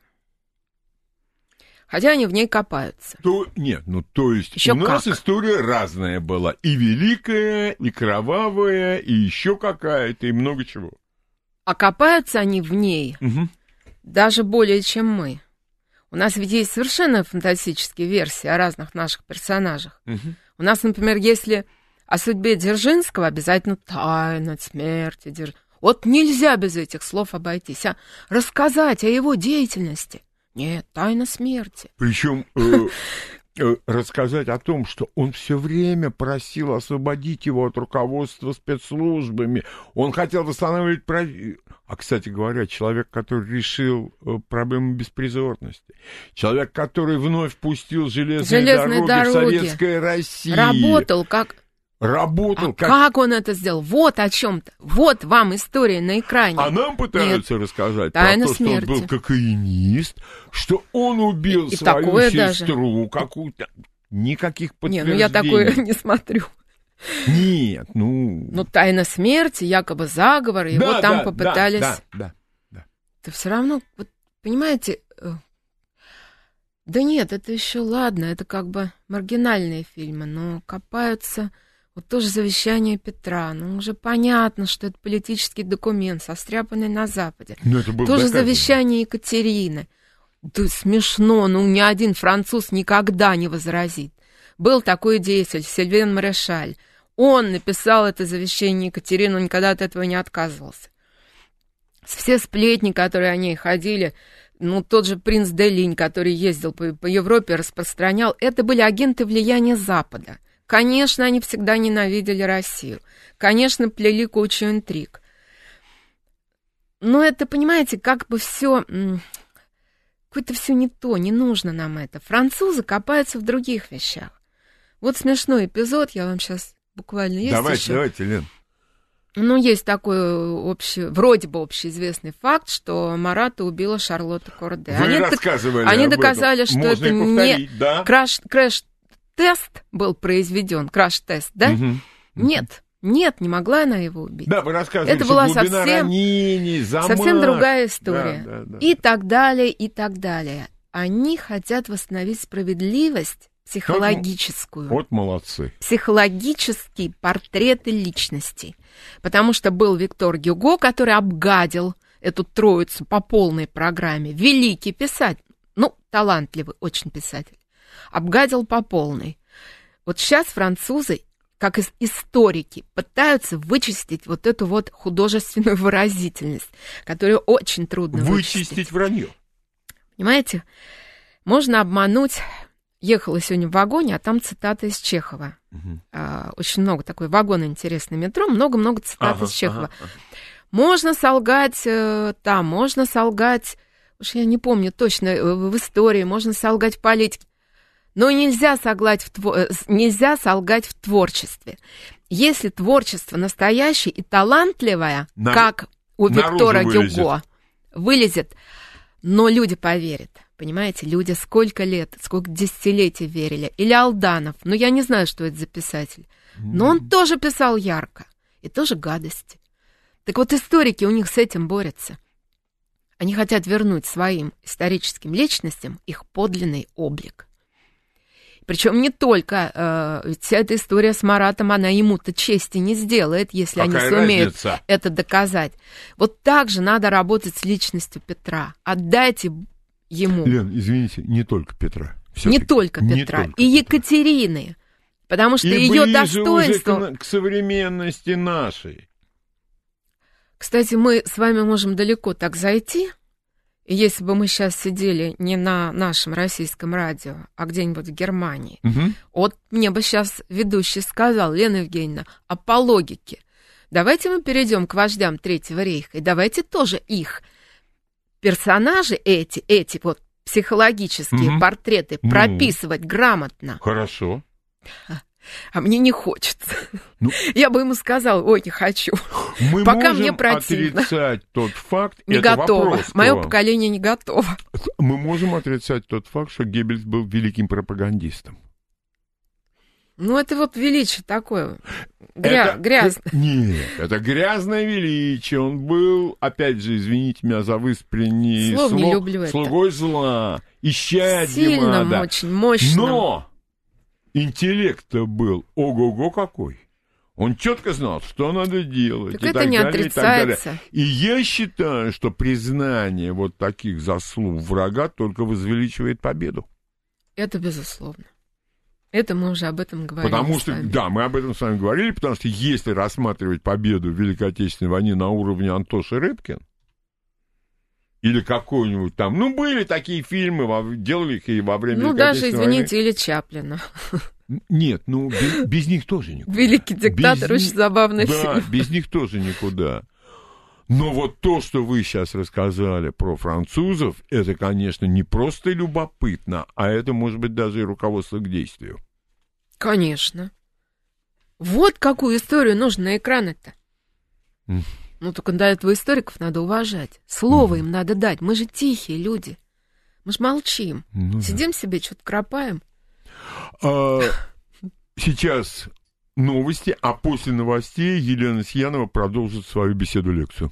Хотя они в ней копаются. То есть еще у нас история разная была. И великая, и кровавая, и еще какая-то, и много чего. А копаются они в ней даже более, чем мы. У нас ведь есть совершенно фантастические версии о разных наших персонажах. У нас, например, если о судьбе Дзержинского, обязательно тайна смерти Дзержинского. Вот нельзя без этих слов обойтись. Рассказать о его деятельности. Нет, тайна смерти. Причем рассказать о том, что он все время просил освободить его от руководства спецслужбами. Он хотел восстанавливать... А, кстати говоря, человек, который решил проблему беспризорности. Человек, который вновь пустил железные дороги в Советской России. Работал как... Работал как он это сделал? Вот о чем-то. Вот вам история на экране. А нам пытаются рассказать про то, что он был кокаинист, что он убил свою сестру какую-то. Никаких подтверждений. Я такое не смотрю. Нет, тайна смерти, якобы заговор, его там попытались... Да. Это все равно, вот, понимаете... Да нет, это еще ладно, это как бы маргинальные фильмы, но копаются... Вот тоже завещание Петра, уже понятно, что это политический документ, состряпанный на Западе. Тоже завещание Екатерины. Да смешно, ни один француз никогда не возразит. Был такой деятель, Сильвен Марешаль. Он написал это завещание Екатерины, он никогда от этого не отказывался. Все сплетни, которые о ней ходили, тот же принц де Линь, который ездил по Европе, распространял, это были агенты влияния Запада. Конечно, они всегда ненавидели Россию. Конечно, плели кучу интриг. Но это, понимаете, как бы все... Какое-то все не то, не нужно нам это. Французы копаются в других вещах. Вот смешной эпизод, я вам сейчас буквально... Есть Давайте, Лен. Ну, есть такой вроде бы общеизвестный факт, что Марата убила Шарлотта Корде. Вы рассказывали Они об доказали, этом. что Можно это не да? Краш-тест был произведен. Краш-тест, да? Нет, не могла она его убить. Да, вы рассказывали, это была глубина ранений, замах. Совсем другая история. Да. И так далее, и так далее. Они хотят восстановить справедливость психологическую. Вот молодцы. Психологические портреты личностей. Потому что был Виктор Гюго, который обгадил эту троицу по полной программе. Великий писатель, талантливый очень писатель. Обгадил по полной. Вот сейчас французы, как историки, пытаются вычистить вот эту вот художественную выразительность, которую очень трудно вычистить. Вычистить вранье. Понимаете? Можно обмануть... Ехала сегодня в вагоне, а там цитата из Чехова. Очень много такой вагон интересный метро, много-много цитат из Чехова. Можно солгать там, можно солгать, уж я не помню точно, в истории, можно солгать в политике, но нельзя солгать в творчестве. Если творчество настоящее и талантливое, как у Виктора Гюго, вылезет, но люди поверят. Понимаете, люди сколько лет, сколько десятилетий верили. Или Алданов, я не знаю, что это за писатель. Но он тоже писал ярко. И тоже гадости. Так вот, историки у них с этим борются. Они хотят вернуть своим историческим личностям их подлинный облик. Причем не только, ведь вся эта история с Маратом, она ему-то чести не сделает, если они сумеют это доказать. Вот так же надо работать с личностью Петра. Отдайте ему. Лен, извините, не только Петра. Не только Петра. И Екатерины. Потому что ее достоинство... Уже к современности нашей. Кстати, мы с вами можем далеко так зайти. И если бы мы сейчас сидели не на нашем российском радио, а где-нибудь в Германии, вот мне бы сейчас ведущий сказал: Лена Евгеньевна, а по логике, давайте мы перейдем к вождям Третьего рейха, и давайте тоже их персонажи эти вот психологические портреты прописывать грамотно. Хорошо. А мне не хочется. Я бы ему сказала: ой, не хочу. Мы пока можем мне противно. Отрицать тот факт, не это готово. Вопрос Мое поколение не готово. Мы можем отрицать тот факт, что Геббельс был великим пропагандистом. Это вот величие такое. Грязное. Нет, это грязное величие. Он был, опять же, извините меня за выспрение, Слов не люблю слугой зла, исчадьем ада. Очень мощным. Но интеллект-то был ого-го какой. Он четко знал, что надо делать. Так это не отрицается. И я считаю, что признание вот таких заслуг врага только возвеличивает победу. Это безусловно. Это мы уже об этом говорили. Потому что, да, мы об этом с вами говорили, потому что если рассматривать победу в Великой Отечественной войне на уровне Антоши Рыбкин, или какой-нибудь там, были такие фильмы, делали их и во время Великой Отечественной войны. Извините, или Чаплина. Нет, без них тоже никуда. Великий диктатор, очень забавный фильм. Да, без них тоже никуда. Но вот то, что вы сейчас рассказали про французов, это, конечно, не просто любопытно, а это, может быть, даже и руководство к действию. Конечно. Вот какую историю нужно на экраны-то. Только для этого историков надо уважать. Слово им надо дать. Мы же тихие люди. Мы же молчим. Сидим себе, что-то кропаем. Сейчас новости, а после новостей Елена Сиянова продолжит свою беседу-лекцию.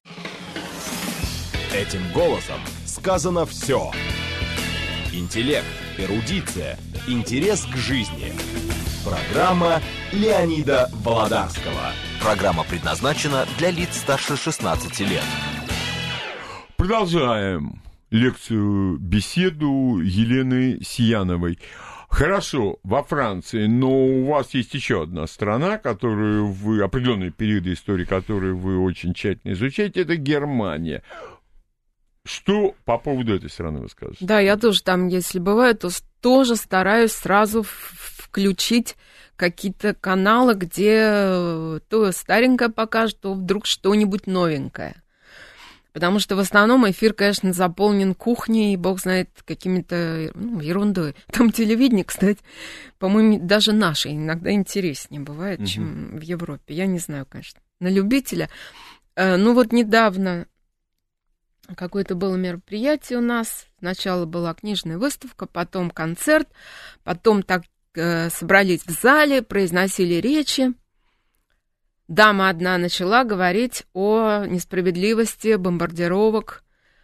Этим голосом сказано все. Интеллект, эрудиция, интерес к жизни. Программа Леонида Володарского. Программа предназначена для лиц старше 16 лет. Продолжаем лекцию, беседу Елены Сияновой. Хорошо, во Франции, но у вас есть еще одна страна, которую вы, определенные периоды истории, которые вы очень тщательно изучаете, это Германия. Что по поводу этой страны вы скажете? Да, я тоже там, если бывает, то тоже стараюсь сразу включить какие-то каналы, где то старенькое покажет, то вдруг что-нибудь новенькое. Потому что в основном эфир, конечно, заполнен кухней, бог знает, какими-то ерундой. Там телевидение, кстати, по-моему, даже наше иногда интереснее бывает, чем в Европе. Я не знаю, конечно, на любителя. Ну вот недавно какое-то было мероприятие у нас. Сначала была книжная выставка, потом концерт, потом так собрались в зале, произносили речи. Дама одна начала говорить о несправедливости бомбардировок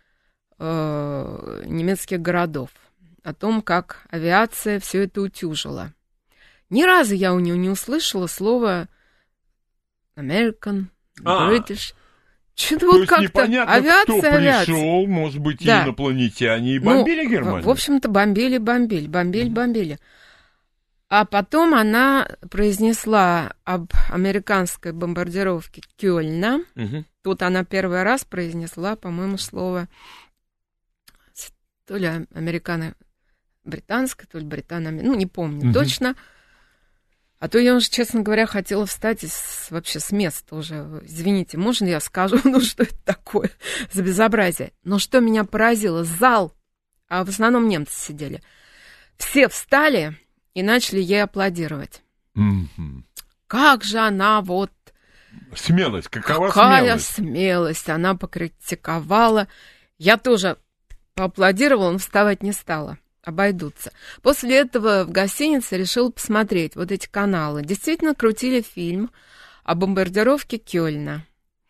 немецких городов, о том, как авиация все это утюжила. Ни разу я у нее не услышала слово American, British. Что-то вот как-то непонятно, авиация, кто пришел, может быть, да. инопланетяне, и бомбили Германию? В общем-то, бомбили. А потом она произнесла об американской бомбардировке Кёльна. Тут она первый раз произнесла, по-моему, слово то ли американо-британское, то ли британо-американское, не помню точно. А то я уже, честно говоря, хотела встать вообще с места уже. Извините, можно я скажу, что это такое за безобразие? Но что меня поразило, зал, а в основном немцы сидели, все встали и начали ей аплодировать. Как же она вот... Смелость, какая смелость. Она покритиковала. Я тоже поаплодировала, но вставать не стала. Обойдутся. После этого в гостинице решила посмотреть вот эти каналы. Действительно крутили фильм о бомбардировке Кёльна.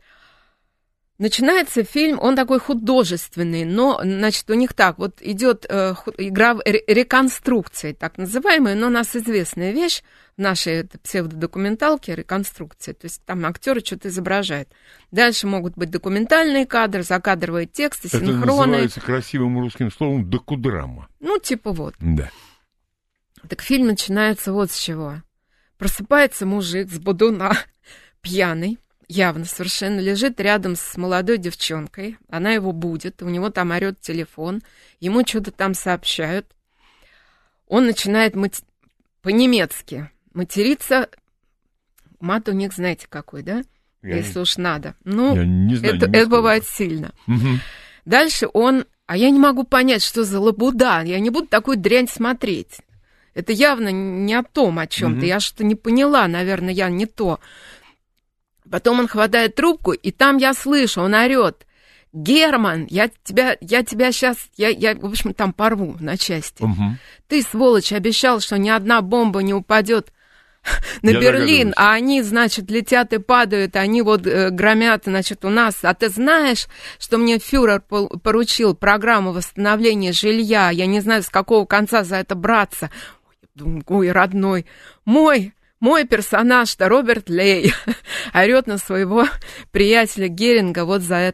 Начинается фильм, он такой художественный, но, значит, у них так, вот идет игра реконструкции, так называемая, но у нас известная вещь в нашей псевдодокументалке, реконструкция, то есть там актеры что-то изображают. Дальше могут быть документальные кадры, закадровые тексты, синхроны. Это называется красивым русским словом докудрама. Типа вот. Да. Так фильм начинается вот с чего. Просыпается мужик с бодуна, пьяный, явно совершенно, лежит рядом с молодой девчонкой, она его будит, у него там орёт телефон, ему что-то там сообщают. Он начинает по-немецки материться. Мат у них, знаете, какой, да? Если уж надо. Я не знаю, это бывает сильно. Дальше а я не могу понять, что за лабуда, я не буду такую дрянь смотреть. Это явно не о том, о чем-то. Я что-то не поняла, наверное, я не то. Потом он хватает трубку, и там я слышу, он орет: Герман, я тебя сейчас, в общем, там порву на части. Ты, сволочь, обещал, что ни одна бомба не упадет на Берлин, а они, значит, летят и падают, они вот громят, значит, у нас. А ты знаешь, что мне фюрер поручил программу восстановления жилья? Я не знаю, с какого конца за это браться. Ой, родной, мой персонаж-то Роберт Лей орёт на своего приятеля Геринга вот за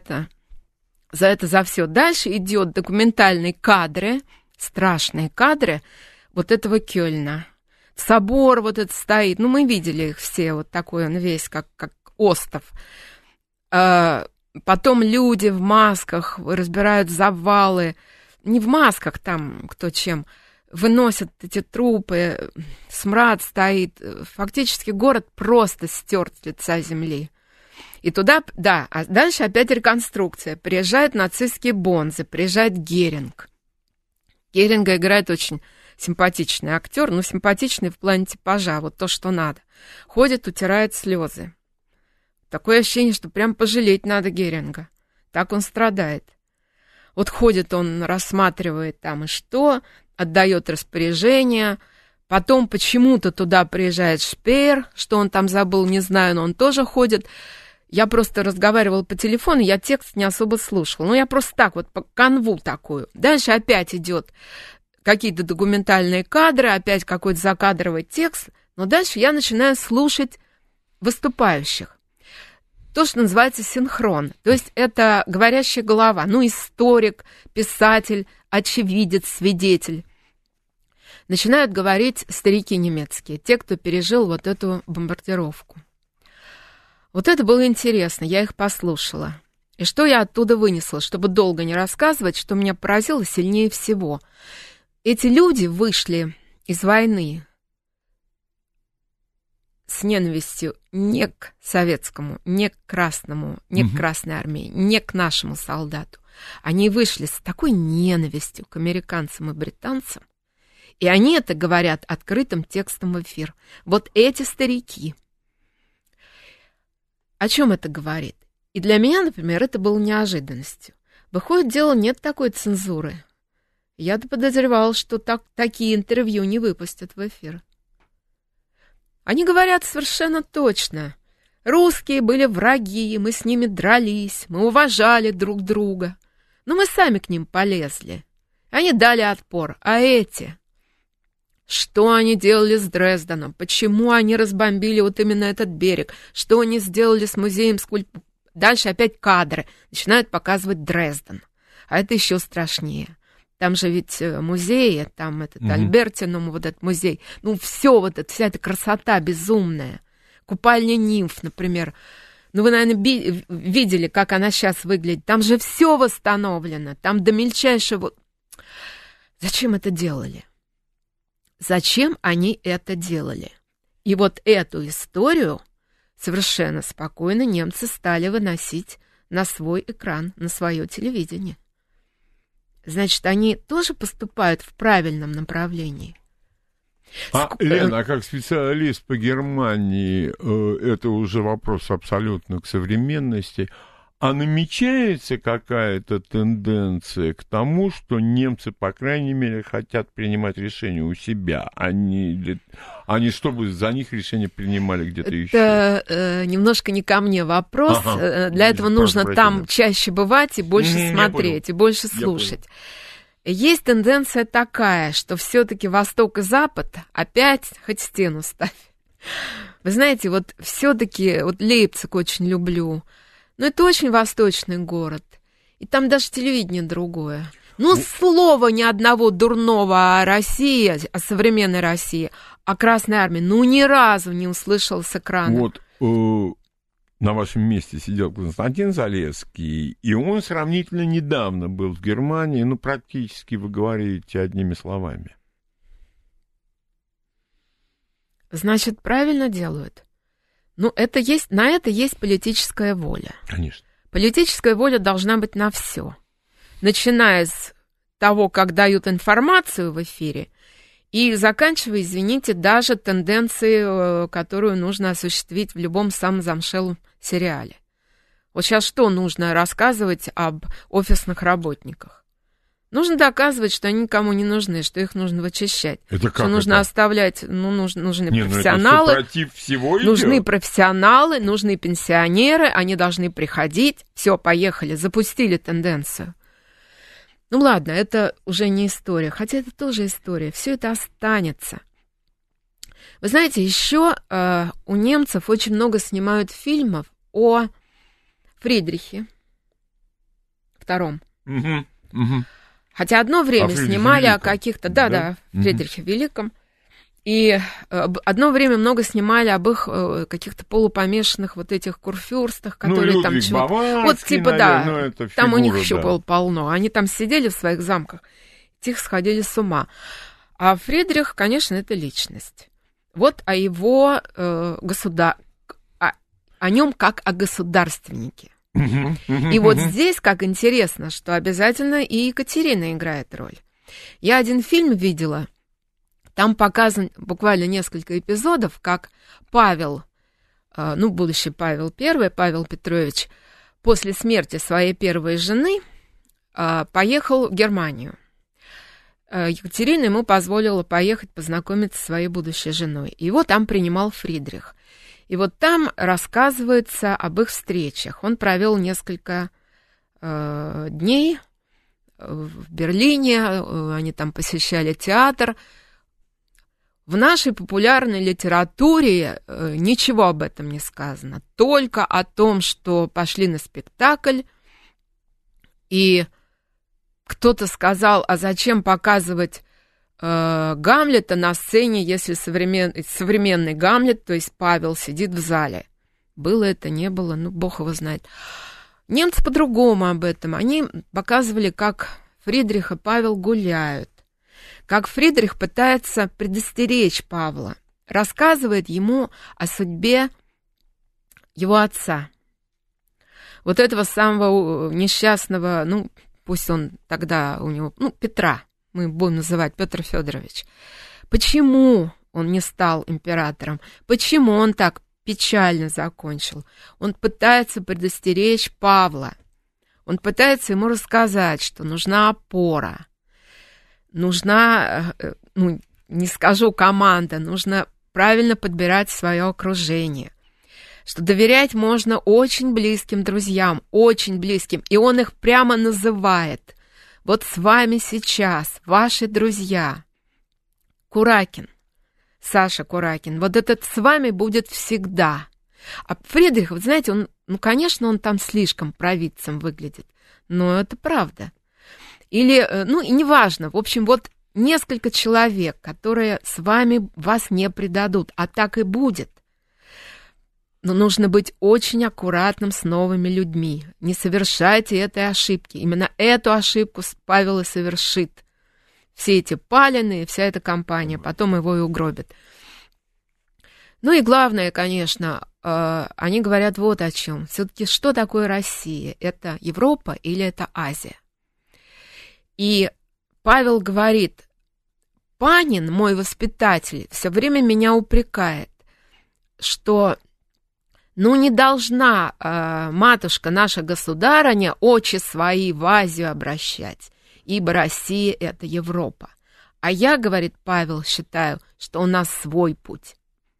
все. Дальше идет документальные кадры, страшные кадры вот этого Кёльна. Собор вот этот стоит, мы видели их все, вот такой он весь, как остов. Потом люди в масках разбирают завалы, не в масках там кто чем, выносят эти трупы, смрад стоит. Фактически город просто стерт с лица земли. И туда, да, а дальше опять реконструкция. Приезжают нацистские бонзы, приезжает Геринг. Геринга играет очень симпатичный актер, симпатичный в плане типажа, вот то, что надо. Ходит, утирает слезы. Такое ощущение, что прям пожалеть надо Геринга. Так он страдает. Вот ходит он, рассматривает там и что, отдает распоряжение, потом почему-то туда приезжает Шпеер, что он там забыл, не знаю, но он тоже ходит. Я просто разговаривала по телефону, я текст не особо слушала. Я просто так вот, по канву такую. Дальше опять идет какие-то документальные кадры, опять какой-то закадровый текст, но дальше я начинаю слушать выступающих. То, что называется синхрон. То есть это говорящая голова, историк, писатель, очевидец, свидетель. Начинают говорить старики немецкие, те, кто пережил вот эту бомбардировку. Вот это было интересно, я их послушала. И что я оттуда вынесла, чтобы долго не рассказывать, что меня поразило сильнее всего. Эти люди вышли из войны с ненавистью не к советскому, не к красному, не к Красной армии, не к нашему солдату. Они вышли с такой ненавистью к американцам и британцам, и они это говорят открытым текстом в эфир. Вот эти старики. О чем это говорит? И для меня, например, это было неожиданностью. Выходит, дело, нет такой цензуры. Я-то подозревала, что такие интервью не выпустят в эфир. Они говорят совершенно точно. Русские были враги, мы с ними дрались, мы уважали друг друга. Но мы сами к ним полезли. Они дали отпор. А эти? Что они делали с Дрезденом? Почему они разбомбили вот именно этот берег? Что они сделали с музеем скульптуры? Дальше опять кадры. Начинают показывать Дрезден. А это еще страшнее. Там же ведь музеи, там этот Альбертинум, вот этот музей. Ну, все вот это, вся эта красота безумная. Купальня нимф, например. Ну, вы, наверное, видели, как она сейчас выглядит. Там же все восстановлено. Там до мельчайшего... Зачем это делали? Зачем они это делали? И вот эту историю совершенно спокойно немцы стали выносить на свой экран, на свое телевидение. Значит, они тоже поступают в правильном направлении. Лена, как специалист по Германии, это уже вопрос абсолютно к современности. А намечается какая-то тенденция к тому, что немцы, по крайней мере, хотят принимать решения у себя, а не чтобы за них решения принимали где-то еще? Это немножко не ко мне вопрос. Для этого нужно там чаще бывать и больше смотреть, и больше слушать. Есть тенденция такая, что все-таки Восток и Запад опять хоть стену ставь. Вы знаете, вот все-таки вот Лейпциг очень люблю. Но это очень восточный город. И там даже телевидение другое. Ну, слова ни одного дурного о России, о современной России, о Красной армии, ну, ни разу не услышал с экрана. Вот на вашем месте сидел Константин Залесский, и он сравнительно недавно был в Германии, ну, практически вы говорите одними словами. Значит, правильно делают. Ну, на это есть политическая воля. Конечно. Политическая воля должна быть на все. Начиная с того, как дают информацию в эфире, и заканчивая, извините, даже тенденции, которую нужно осуществить в любом самом замшелом сериале. Вот сейчас что нужно рассказывать об офисных работниках? Нужно доказывать, что они никому не нужны, что их нужно вычищать. Это как что нужно это? Оставлять, нужны профессионалы. Это супротив всего нужны идет. Профессионалы, нужны пенсионеры, они должны приходить. Все, поехали, запустили тенденцию. Ну ладно, это уже не история, хотя это тоже история. Все это останется. Вы знаете, еще у немцев очень много снимают фильмов о Фридрихе II. Хотя одно время снимали о каких-то... Да, Фридрихе Великом. И одно время много снимали об их каких-то полупомешанных вот этих курфюрстах, которые там... Вот типа, наверное, да, там у них еще было полно. Они там сидели в своих замках, тихо сходили с ума. А Фридрих, конечно, это личность. Вот о его о нем как о государственнике. И вот здесь, как интересно, что обязательно и Екатерина играет роль. Я один фильм видела, там показан буквально несколько эпизодов, как Павел, будущий Павел I, Павел Петрович, после смерти своей первой жены поехал в Германию. Екатерина ему позволила поехать познакомиться со своей будущей женой. Его там принимал Фридрих. И вот там рассказывается об их встречах. Он провел несколько дней в Берлине, они там посещали театр. В нашей популярной литературе ничего об этом не сказано. Только о том, что пошли на спектакль, и кто-то сказал, а зачем показывать Гамлета на сцене, если современный Гамлет, то есть Павел, сидит в зале. Было это, не было, бог его знает. Немцы по-другому об этом. Они показывали, как Фридрих и Павел гуляют, как Фридрих пытается предостеречь Павла рассказывает ему о судьбе его отца. Вот этого самого несчастного, ну, пусть он тогда у него, ну, Петра, мы будем называть Петр Федорович. Почему он не стал императором? Почему он так печально закончил? Он пытается предостеречь Павла. Он пытается ему рассказать, что нужна опора, нужна, ну, не скажу команда, нужно правильно подбирать свое окружение, что доверять можно очень близким друзьям, очень близким, и он их прямо называет. Вот с вами сейчас ваши друзья. Куракин, Саша Куракин, вот этот с вами будет всегда. А Фридрих, вот знаете, он, ну, конечно, он там слишком провидцем выглядит, но это правда. Или, ну, и неважно, в общем, вот несколько человек, которые с вами вас не предадут, а так и будет. Но нужно быть очень аккуратным с новыми людьми. Не совершайте этой ошибки. Именно эту ошибку Павел и совершит. Все эти Палины, вся эта компания, потом его и угробят. Ну и главное, конечно, они говорят вот о чем. Все-таки что такое Россия? Это Европа или это Азия? И Павел говорит: Панин, мой воспитатель, все время меня упрекает, что, ну, не должна матушка наша государыня очи свои в Азию обращать, ибо Россия — это Европа. А я, говорит Павел, считаю, что у нас свой путь.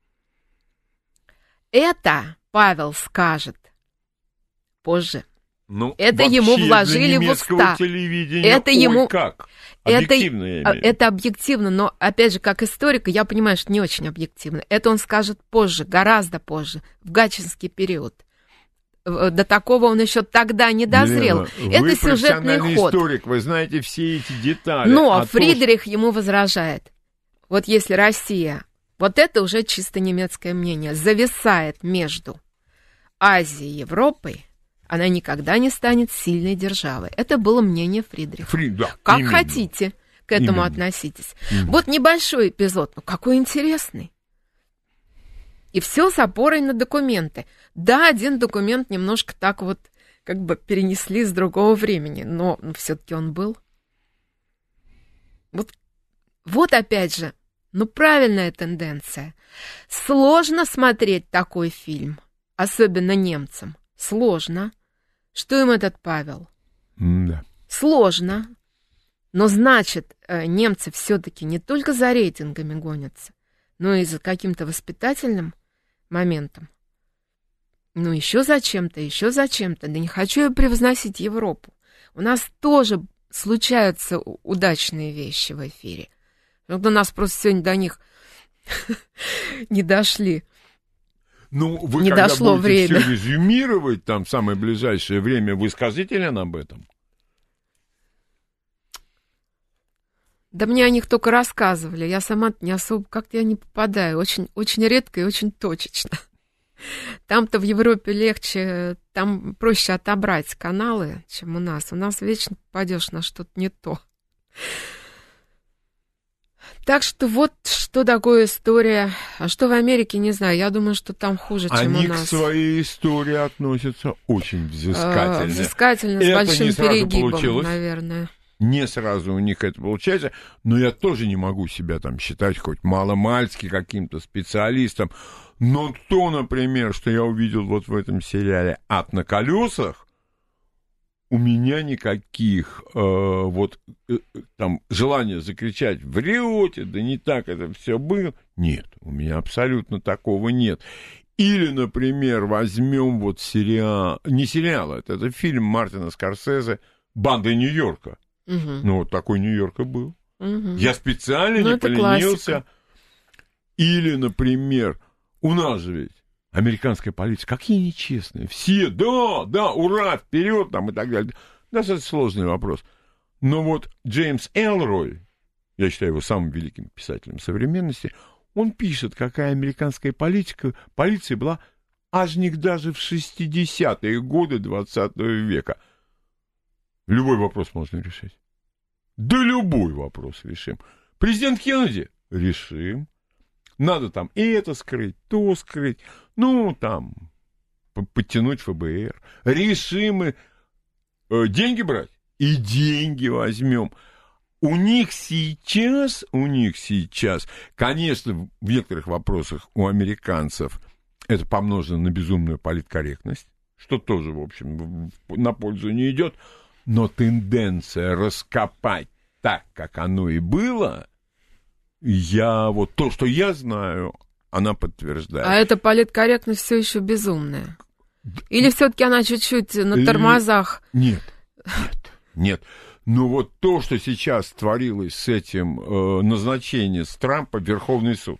Это Павел скажет позже. Ну, это ему вложили в уста. Это ему как? Объективно, это объективно, но, опять же, как историк, я понимаю, что не очень объективно. Это он скажет позже, гораздо позже, в гатчинский период. До такого он еще тогда не дозрел. Елена, это сюжетный ход. Историк, вы знаете все эти детали. Но Фридрих ему возражает. Вот если Россия, вот это уже чисто немецкое мнение, зависает между Азией и Европой, она никогда не станет сильной державой. Это было мнение Фридриха. Да, как именно. хотите к этому относитесь. Вот небольшой эпизод, но какой интересный. И все с опорой на документы. Да, один документ немножко так вот как бы перенесли с другого времени, но все-таки он был. Вот опять же, правильная тенденция. Сложно смотреть такой фильм, особенно немцам. Сложно. Что им этот Павел? Да. Сложно. Но значит, немцы все-таки не только за рейтингами гонятся, но и за каким-то воспитательным моментом. Ну, еще зачем-то. Да не хочу я превозносить Европу. У нас тоже случаются удачные вещи в эфире. У нас просто сегодня до них не дошли. Ну, вы не когда дошло будете время. все резюмировать там в самое ближайшее время, вы скажите ли об этом? Да мне о них только рассказывали. Я сама не особо как-то я не попадаю. Очень, очень редко и очень точечно. Там-то в Европе легче, там проще отобрать каналы, чем у нас. У нас вечно попадешь на что-то не то. Так что вот что такое история. А что в Америке, не знаю. Я думаю, что там хуже, чем у нас. Они к своей истории относятся очень взыскательно. Взыскательно, с большим перегибом, наверное. Не сразу у них это получается, но я тоже не могу себя там считать хоть маломальски каким-то специалистом. Но то, например, что я увидел вот в этом сериале «Ад на колесах», у меня никаких там желания закричать «врете», да не так это все было. Нет, у меня абсолютно такого нет. Или, например, возьмем вот сериал, не сериал, это фильм Мартина Скорсезе «Банда Нью-Йорка». Угу. Ну, вот такой Нью-Йорк и был. Угу. Я специально не поленился. Или, например, у нас же ведь американская полиция, какие нечестные. Все, да, ура, вперед, там и так далее. Достаточно сложный вопрос. Но вот Джеймс Элрой, я считаю его самым великим писателем современности, он пишет, какая американская полиция была аж не даже в 60-е годы 20 века. Любой вопрос можно решить. Да любой вопрос решим. Президент Кеннеди? Решим. Надо там и это скрыть, то скрыть. Ну, там, подтянуть ФБР. Решим мы деньги брать? И деньги возьмем. У них сейчас, конечно, в некоторых вопросах у американцев это помножено на безумную политкорректность, что тоже, в общем, на пользу не идет, но тенденция раскопать так, как оно и было, то, что я знаю, она подтверждает. А эта политкорректность все еще безумная? Или все-таки она чуть-чуть на тормозах? Нет. Но вот то, что сейчас творилось с этим назначением с Трампа в Верховный суд,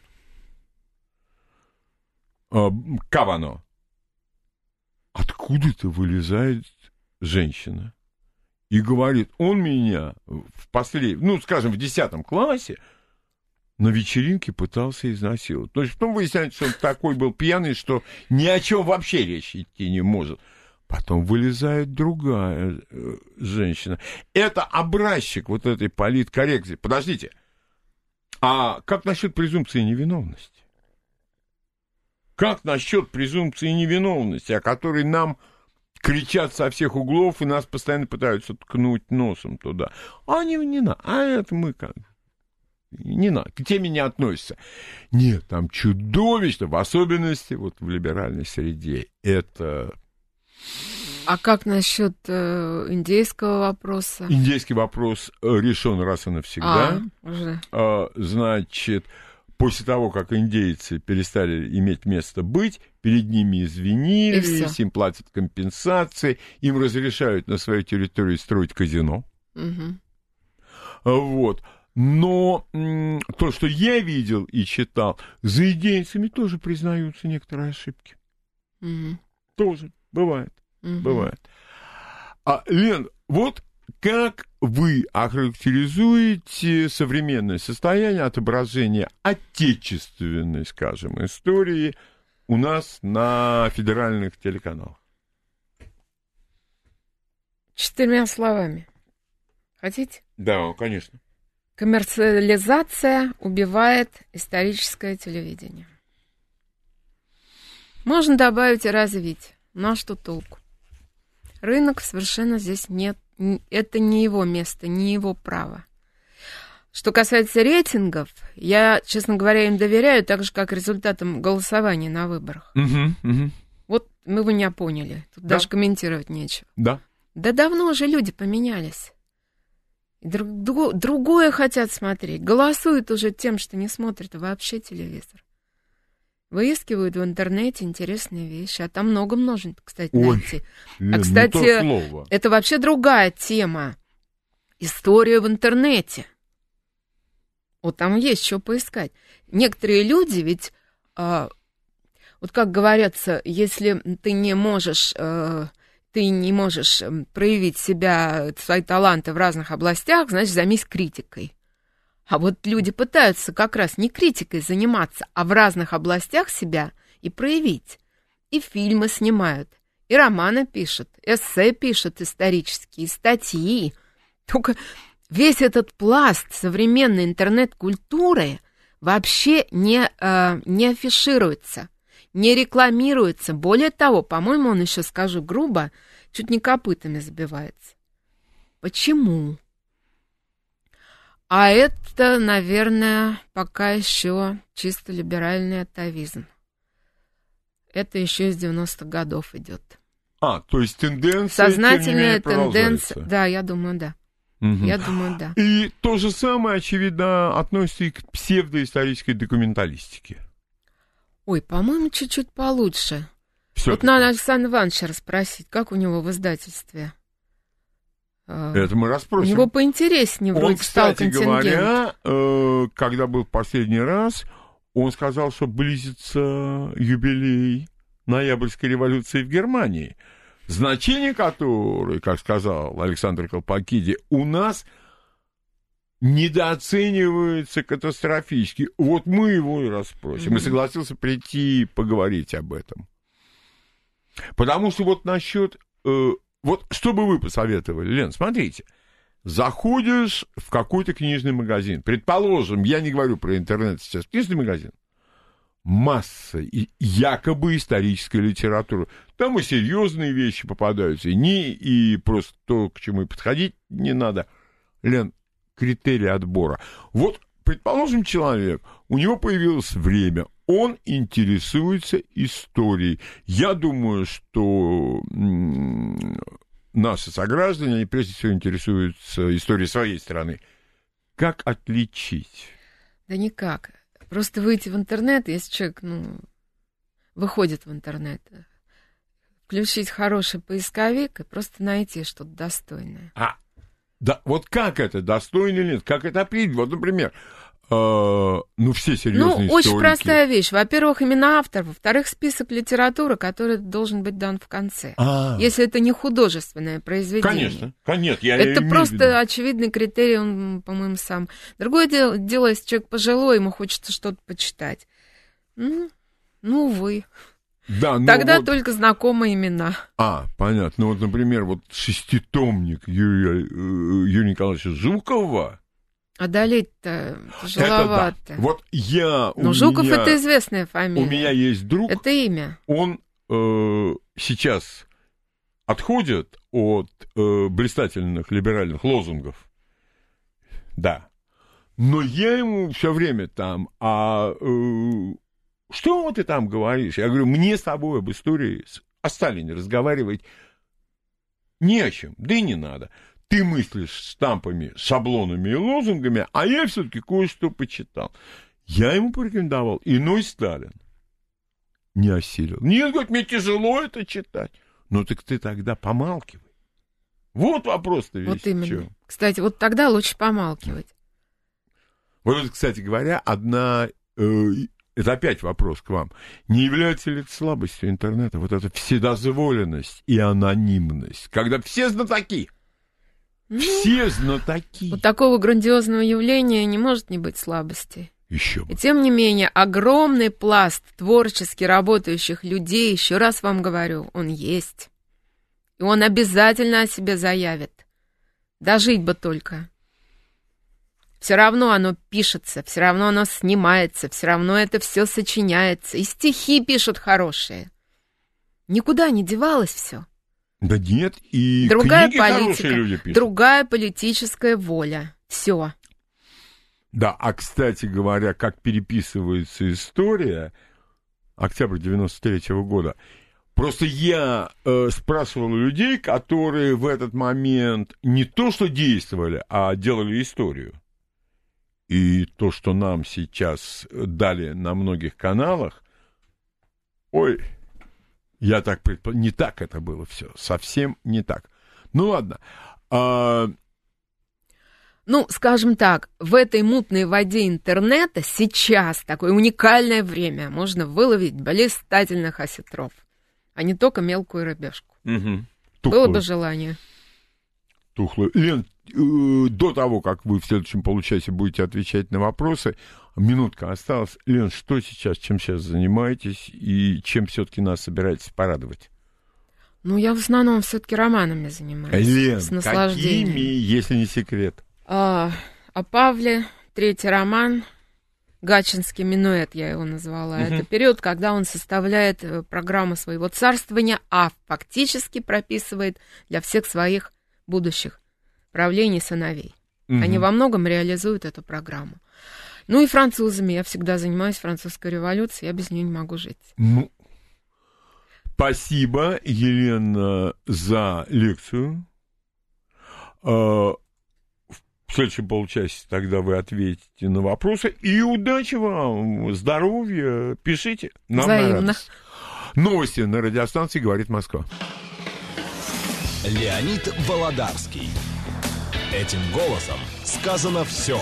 Кавано, откуда-то вылезает женщина и говорит, он меня в 10 классе на вечеринке пытался изнасиловать. То есть потом выясняется, что он такой был пьяный, что ни о чем вообще речь идти не может. Потом вылезает другая женщина. Это образчик вот этой политкоррекции. Подождите, а как насчет презумпции невиновности? Как насчет презумпции невиновности, о которой нам кричат со всех углов и нас постоянно пытаются ткнуть носом туда? Не надо, а это мы как... Не надо, к теме не относится. Нет, там чудовищно, в особенности вот в либеральной среде. Это... А как насчет индейского вопроса? Индейский вопрос решен раз и навсегда. Уже. Значит, после того, как индейцы перестали иметь место быть, перед ними извинились, им платят компенсации, им разрешают на своей территории строить казино. Угу. Вот. Но то, что я видел и читал, за индейцами тоже признаются некоторые ошибки. Угу. Тоже бывает. Угу. Бывает. Лен, вот как вы охарактеризуете современное состояние отображения отечественной, скажем, истории у нас на федеральных телеканалах? 4 словами. Хотите? Да, конечно. Коммерциализация убивает историческое телевидение. Можно добавить и развить. На что толку? Рынок совершенно здесь нет. Это не его место, не его право. Что касается рейтингов, я, честно говоря, им доверяю, так же, как результатам голосования на выборах. Вот мы меня поняли. Тут даже комментировать нечего. Да. Да давно уже люди поменялись. Другое хотят смотреть. Голосуют уже тем, что не смотрят вообще телевизор. Выискивают в интернете интересные вещи. А там много можно, кстати, найти. Лен, кстати, это вообще другая тема. История в интернете. Вот там есть что поискать. Некоторые люди ведь, вот как говорится, если ты не можешь проявить себя, свои таланты в разных областях, значит, займись критикой. А вот люди пытаются как раз не критикой заниматься, а в разных областях себя и проявить. И фильмы снимают, и романы пишут, эссе пишут исторические, и статьи. Только весь этот пласт современной интернет-культуры вообще не афишируется, не рекламируется. Более того, по-моему, он еще, скажу грубо, чуть не копытами забивается. Почему? А это, наверное, пока еще чисто либеральный атавизм. Это еще из 90-х годов идет. То есть тенденция... Сознательная тенденция. Да, я думаю, да. Угу. Я думаю, да. И то же самое, очевидно, относится и к псевдоисторической документалистике. Ой, по-моему, чуть-чуть получше. Всё-таки. Вот надо Александра Ивановича расспросить, как у него в издательстве. Это мы расспросим. У него поинтереснее вроде он, стал кстати контингент. говоря, когда был в последний раз, он сказал, что близится юбилей Ноябрьской революции в Германии, значение которой, как сказал Александр Колпакиди, у нас недооценивается катастрофически. Вот мы его и расспросим. И согласился прийти и поговорить об этом. Потому что вот насчет... Вот что бы вы посоветовали, Лен, смотрите. Заходишь в какой-то книжный магазин. Предположим, я не говорю про интернет сейчас, книжный магазин. масса якобы исторической литературы. Там и серьезные вещи попадаются, и просто то, к чему и подходить не надо. Лен, критерии отбора. Вот, предположим, человек, у него появилось время, он интересуется историей. Я думаю, что наши сограждане, они прежде всего интересуются историей своей страны. Как отличить? Да никак. Просто выйти в интернет, если человек, выходит в интернет, включить хороший поисковик и просто найти что-то достойное. Да, вот как это, достойно или нет? Как это определить? Вот, например, все серьезные историки. Очень простая вещь. Во-первых, имена авторов. Во-вторых, список литературы, который должен быть дан в конце. Если это не художественное произведение. Конечно. Это просто очевидный критерий, он, по-моему, сам. Другое дело, если человек пожилой, ему хочется что-то почитать. Увы. Да, тогда только знакомые имена. Понятно. Вот, например, шеститомник Юрия Николаевича Жукова. Одолеть-то тяжеловато. Да. Вот Жуков — это известная фамилия. У меня есть друг. Это имя. Он сейчас отходит от блистательных либеральных лозунгов. Да. Но я ему все время там, что ты там говоришь? Я говорю, мне с тобой об истории о Сталине разговаривать не о чем, да и не надо. Ты мыслишь штампами, шаблонами и лозунгами, а я все-таки кое-что почитал. Я ему порекомендовал «Иной Сталин». Не осилил. Нет, говорит, мне тяжело это читать. Так ты тогда помалкивай. Вот вопрос-то весь. Вот именно. Кстати, вот тогда лучше помалкивать. Вот, кстати говоря, это опять вопрос к вам. Не является ли это слабостью интернета? Вот эта вседозволенность и анонимность, когда все знатоки. Все знатоки. Вот такого грандиозного явления не может не быть слабости. Еще бы. И тем не менее, огромный пласт творчески работающих людей, еще раз вам говорю, он есть. И он обязательно о себе заявит. Дожить бы только. Все равно оно пишется, все равно оно снимается, все равно это все сочиняется. И стихи пишут хорошие. Никуда не девалось все. Да нет, и другая книги политика, хорошие люди пишут. Другая политическая воля. Все. Да, кстати говоря, как переписывается история, октябрь 93-го года, просто я спрашивал людей, которые в этот момент не то что действовали, а делали историю. И то, что нам сейчас дали на многих каналах, я так не так это было все, совсем не так. Ладно. Скажем так, в этой мутной воде интернета сейчас такое уникальное время. Можно выловить блистательных осетров, а не только мелкую рыбешку. Было бы желание. Тухлую. Лен, до того, как вы в следующем получасе будете отвечать на вопросы, минутка осталась. Лен, чем сейчас занимаетесь и чем все-таки нас собираетесь порадовать? Я в основном все-таки романами занимаюсь. Лен, с наслаждением. какими, если не секрет? О Павле, 3-й роман, Гатчинский минуэт, я его назвала. Это период, когда он составляет программу своего царствования, а фактически прописывает для всех своих будущих правлений сыновей. Они во многом реализуют эту программу. И французами. Я всегда занимаюсь французской революцией, я без нее не могу жить. Спасибо, Елена, за лекцию. В следующем полчасе тогда вы ответите на вопросы. И удачи вам, здоровья, пишите. Нам взаимно. Новости на радиостанции «Говорит Москва». Леонид Володарский. Этим голосом сказано все.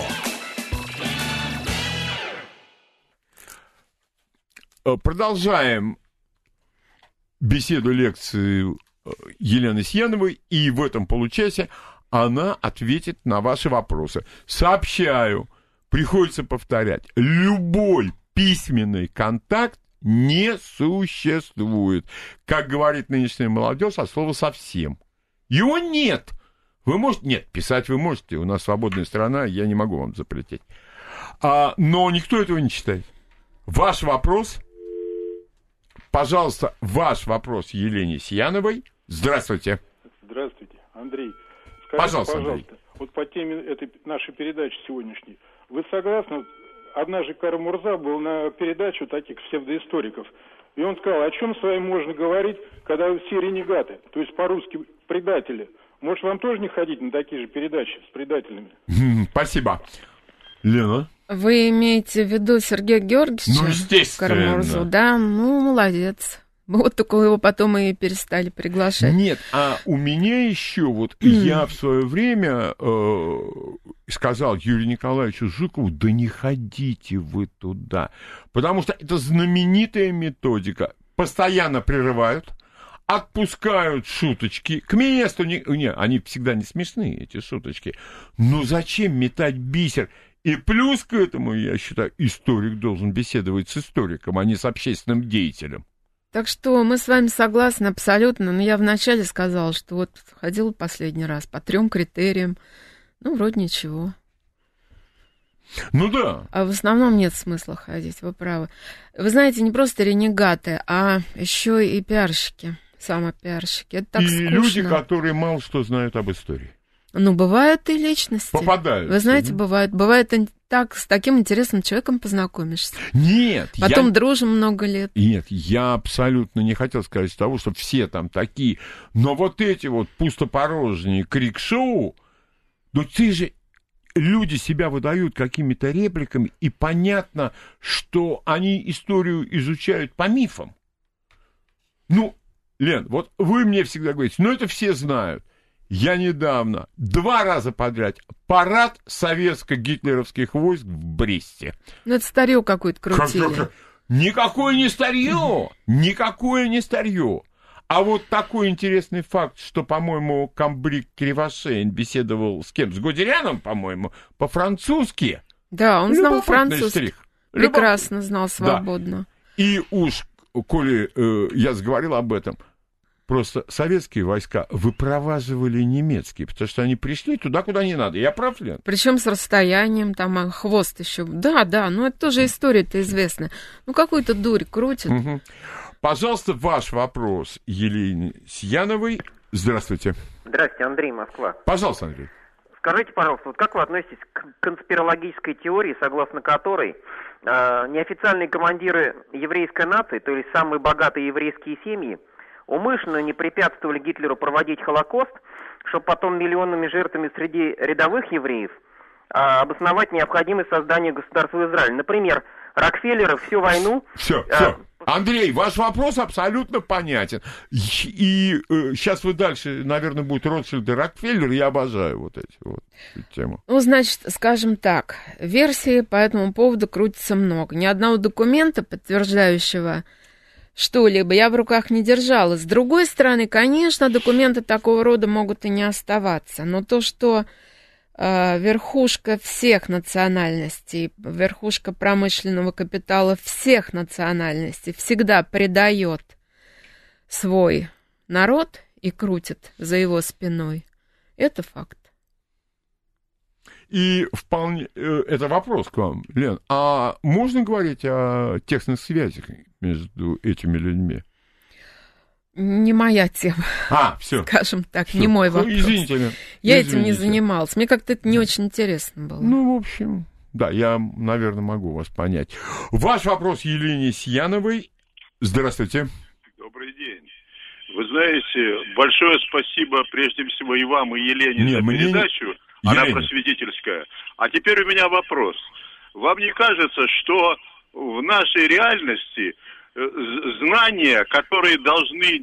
Продолжаем беседу, лекцию Елены Сьяновой, и в этом получасе она ответит на ваши вопросы. Сообщаю, приходится повторять, любой письменный контакт не существует. Как говорит нынешняя молодежь, от слова совсем. Его нет. Вы можете... Нет, писать вы можете. У нас свободная страна, я не могу вам запретить. Но никто этого не читает. Ваш вопрос, пожалуйста, ваш вопрос Елене Сияновой. Здравствуйте. Здравствуйте, Андрей. Скажите, Пожалуйста, Андрей. Вот по теме этой нашей передачи сегодняшней, вы согласны? Однажды Карамурза был на передачу таких псевдоисториков, и он сказал, о чем с вами можно говорить, когда вы все ренегаты, то есть по-русски предатели. Может, вам тоже не ходить на такие же передачи с предателями? Спасибо. Лена? Вы имеете в виду Сергея Георгиевича? Ну, естественно. Карамурзу, да? Ну, молодец. Вот только его потом и перестали приглашать. Нет, а у меня еще вот я в свое время сказал Юрию Николаевичу Жукову, да не ходите вы туда, потому что это знаменитая методика. Постоянно прерывают, отпускают шуточки, к месту, они всегда не смешные, эти шуточки, но зачем метать бисер? И плюс к этому, я считаю, историк должен беседовать с историком, а не с общественным деятелем. Так что мы с вами согласны абсолютно, но я вначале сказала, что вот ходила последний раз по 3 критериям, ну, вроде ничего. Ну да. А в основном нет смысла ходить, вы правы. Вы знаете, не просто ренегаты, а еще и пиарщики, самопиарщики. Это так и скучно. Люди, которые мало что знают об истории. Ну, бывают и личности. Попадаются. Вы знаете, бывает. Бывает так, с таким интересным человеком познакомишься. Нет. Потом дружим много лет. Нет, я абсолютно не хотел сказать того, что все там такие. Но вот эти вот пустопорожние крик-шоу, ну ты же... Люди себя выдают какими-то репликами, и понятно, что они историю изучают по мифам. Ну, Лен, вот вы мне всегда говорите, ну это все знают. Я недавно 2 раза подряд парад советско-гитлеровских войск в Бресте. Ну это старье какое-то крутили. Никакое не старье, никакое не старье. А вот такой интересный факт, что, по-моему, комбриг Кривошеин беседовал с кем? С Гудерианом, по-моему, по-французски. Да, он знал французский. Прекрасно знал свободно. Да. И уж, коли я заговорил об этом, просто советские войска выпроваживали немецкие, потому что они пришли туда, куда не надо. Я прав, Лен? Причем с расстоянием, там хвост еще. Да, ну это тоже история-то известная. Ну какую-то дурь крутит. Угу. Пожалуйста, ваш вопрос Елене Сияновой. Здравствуйте. Здравствуйте, Андрей, Москва. Пожалуйста, Андрей. Скажите, пожалуйста, вот как вы относитесь к конспирологической теории, согласно которой неофициальные командиры еврейской нации, то есть самые богатые еврейские семьи, умышленно не препятствовали Гитлеру проводить Холокост, чтобы потом миллионными жертвами среди рядовых евреев обосновать необходимость создания государства Израиль? Например, Рокфеллеры всю войну... Все. Андрей, ваш вопрос абсолютно понятен. И сейчас вы дальше, наверное, будет Ротшильд и Рокфеллер. Я обожаю вот эти вот темы. Ну, значит, скажем так, версий по этому поводу крутится много. Ни одного документа, подтверждающего что-либо, я в руках не держала. С другой стороны, конечно, документы такого рода могут и не оставаться. Но то, что верхушка всех национальностей, верхушка промышленного капитала всех национальностей всегда предает свой народ и крутит за его спиной. Это факт. И вполне... Это вопрос к вам, Лен. А можно говорить о тесных связях между этими людьми? Не моя тема. Все. Скажем так, все. Не мой вопрос. Извините, Лен. Я этим не занималась. Мне как-то это не очень интересно было. Ну, в общем, да, я, наверное, могу вас понять. Ваш вопрос Елене Сияновой. Здравствуйте. Добрый день. Вы знаете, большое спасибо прежде всего и вам, и Елене за передачу. Она просветительская. А теперь у меня вопрос. Вам не кажется, что в нашей реальности знания, которые должны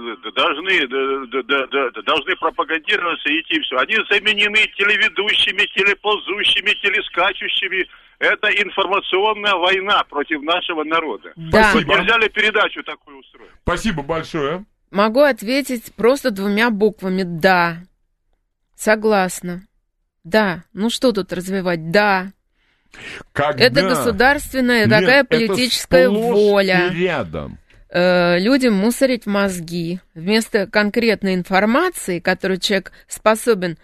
пропагандироваться и идти все, они заменены телеведущими, телеползущими, телескачущими. Это информационная война против нашего народа. Да. Вот нельзя ли передачу такую устроить? Спасибо большое. Могу ответить просто 2 буквами «да». Согласна. Да. Ну что тут развивать? Да. Это государственная такая политическая воля. Рядом. Людям мусорить мозги. Вместо конкретной информации, которую человек способен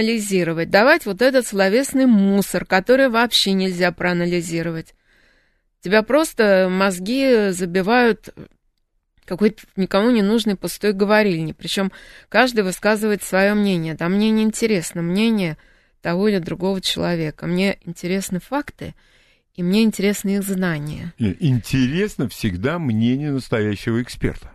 проанализировать, давать вот этот словесный мусор, который вообще нельзя проанализировать. Тебя просто мозги забивают какой-то никому не нужный пустой говорильни. Причем каждый высказывает свое мнение. Да мне не интересно мнение того или другого человека. Мне интересны факты, и мне интересны их знания. Интересно всегда мнение настоящего эксперта.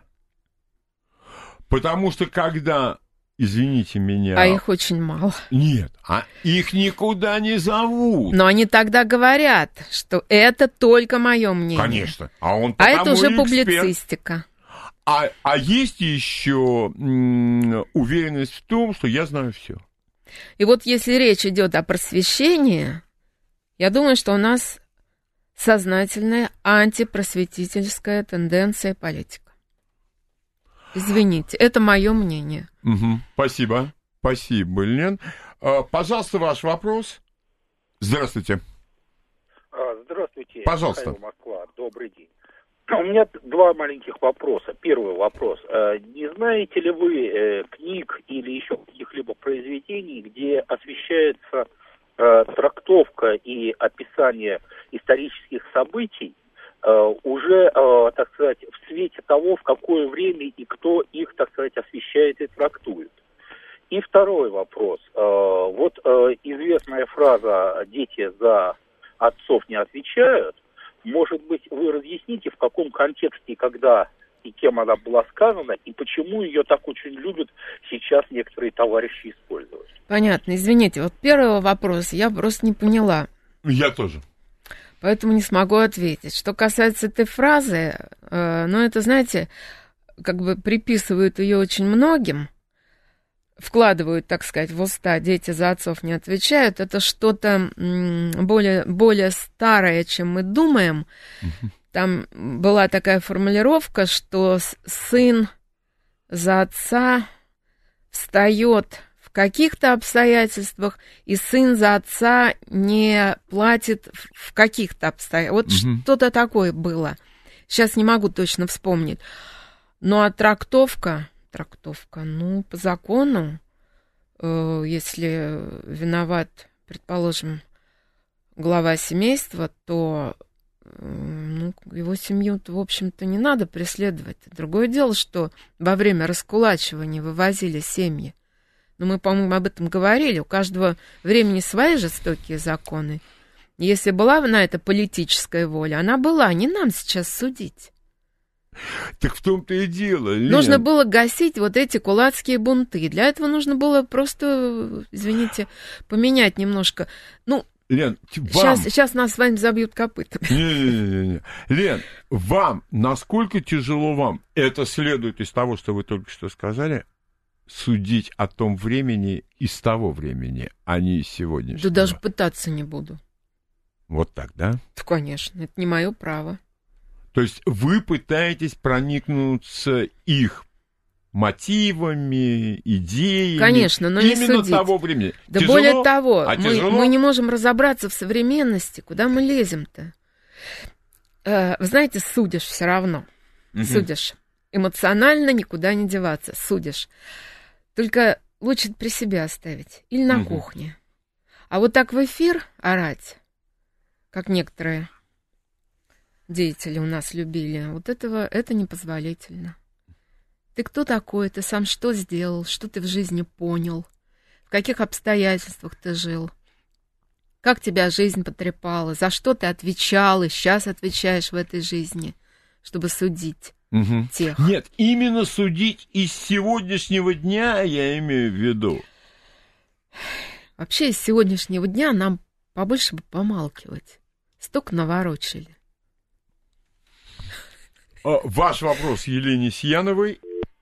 Потому что когда, извините меня... А их очень мало. Нет, их никуда не зовут. Но они тогда говорят, что это только мое мнение. Конечно. А это уже публицистика. А есть еще уверенность в том, что я знаю все. И вот если речь идет о просвещении, я думаю, что у нас сознательная антипросветительская тенденция политика. Извините, это мое мнение. Угу. Спасибо. Спасибо, Лен. Пожалуйста, ваш вопрос. Здравствуйте. Здравствуйте. Пожалуйста. Михаил, Москва. Добрый день. У меня два маленьких вопроса. Первый вопрос. Не знаете ли вы книг или еще каких-либо произведений, где освещается трактовка и описание исторических событий уже, так сказать, в свете того, в какое время и кто их, так сказать, освещает и трактует? И второй вопрос. Вот известная фраза «дети за отцов не отвечают». Может быть, вы разъясните, в каком контексте, когда и кем она была сказана, и почему ее так очень любят сейчас некоторые товарищи использовать? Понятно, извините, вот первый вопрос я просто не поняла. Я тоже. Поэтому не смогу ответить. Что касается этой фразы, это, знаете, как бы приписывают ее очень многим, вкладывают, так сказать, в уста «дети за отцов не отвечают», это что-то более старое, чем мы думаем. Там была такая формулировка, что сын за отца встает в каких-то обстоятельствах, и сын за отца не платит в каких-то обстоятельствах. Вот что-то такое было. Сейчас не могу точно вспомнить. Ну, а трактовка, по закону, если виноват, предположим, глава семейства, то его семью-то, в общем-то, не надо преследовать. Другое дело, что во время раскулачивания вывозили семьи. Но мы, по-моему, об этом говорили. У каждого времени свои жестокие законы. Если была на это политическая воля, она была. Не нам сейчас судить. Так в том-то и дело, Лен. Нужно было гасить вот эти кулацкие бунты. Для этого нужно было просто, извините, поменять немножко. Лен, сейчас нас с вами забьют копытами. Не. Лен, насколько тяжело вам, это следует из того, что вы только что сказали, судить о том времени из того времени, а не из сегодняшнего? Да даже пытаться не буду. Вот так, да? Да, конечно, это не мое право. То есть вы пытаетесь проникнуться их мотивами, идеями. Конечно, но не именно судить. Того времени. Да тяжело? Более того, мы не можем разобраться в современности. Куда мы лезем-то? Вы знаете, судишь все равно. Судишь. Эмоционально никуда не деваться. Судишь. Только лучше при себе оставить. Или на кухне. А вот так в эфир орать, как некоторые деятели у нас любили, это непозволительно. Ты кто такой? Ты сам что сделал? Что ты в жизни понял? В каких обстоятельствах ты жил? Как тебя жизнь потрепала? За что ты отвечал и сейчас отвечаешь в этой жизни, чтобы судить тех? Нет, именно судить из сегодняшнего дня я имею в виду. Вообще из сегодняшнего дня нам побольше бы помалкивать. Столько наворочили. Ваш вопрос Елене Сияновой.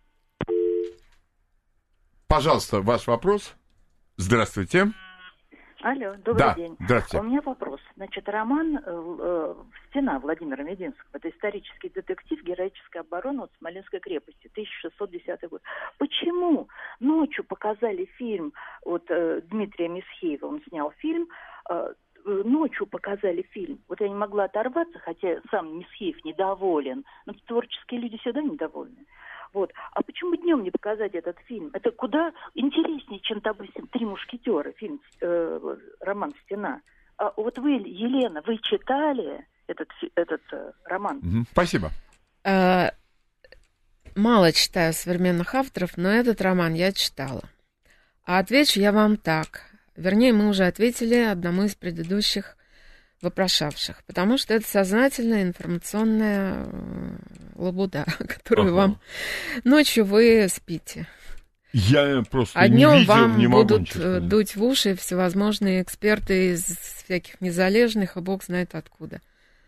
Пожалуйста, ваш вопрос. Здравствуйте. Алло, добрый день. Здравствуйте. У меня вопрос. Значит, роман «Стена» Владимира Мединского. Это исторический детектив «Героическая оборона от Смоленской крепости», 1610 год. Почему ночью показали фильм, Дмитрия Месхеева, он снял фильм, ночью показали фильм. Вот я не могла оторваться, хотя сам Месхеев недоволен. Но творческие люди всегда недовольны. Вот. А почему днем не показать этот фильм? Это куда интереснее, чем, допустим, «Три мушкетера», фильм, роман «Стена». А вот вы, Елена, вы читали этот роман. Спасибо. Мало читаю современных авторов, но этот роман я читала. А отвечу я вам так. Вернее, мы уже ответили одному из предыдущих вопрошавших, потому что это сознательная информационная лабуда, которую вам ночью вы спите. Я просто а не днем видел, вам не могу будут дуть в уши всевозможные эксперты из всяких незалежных, и бог знает откуда.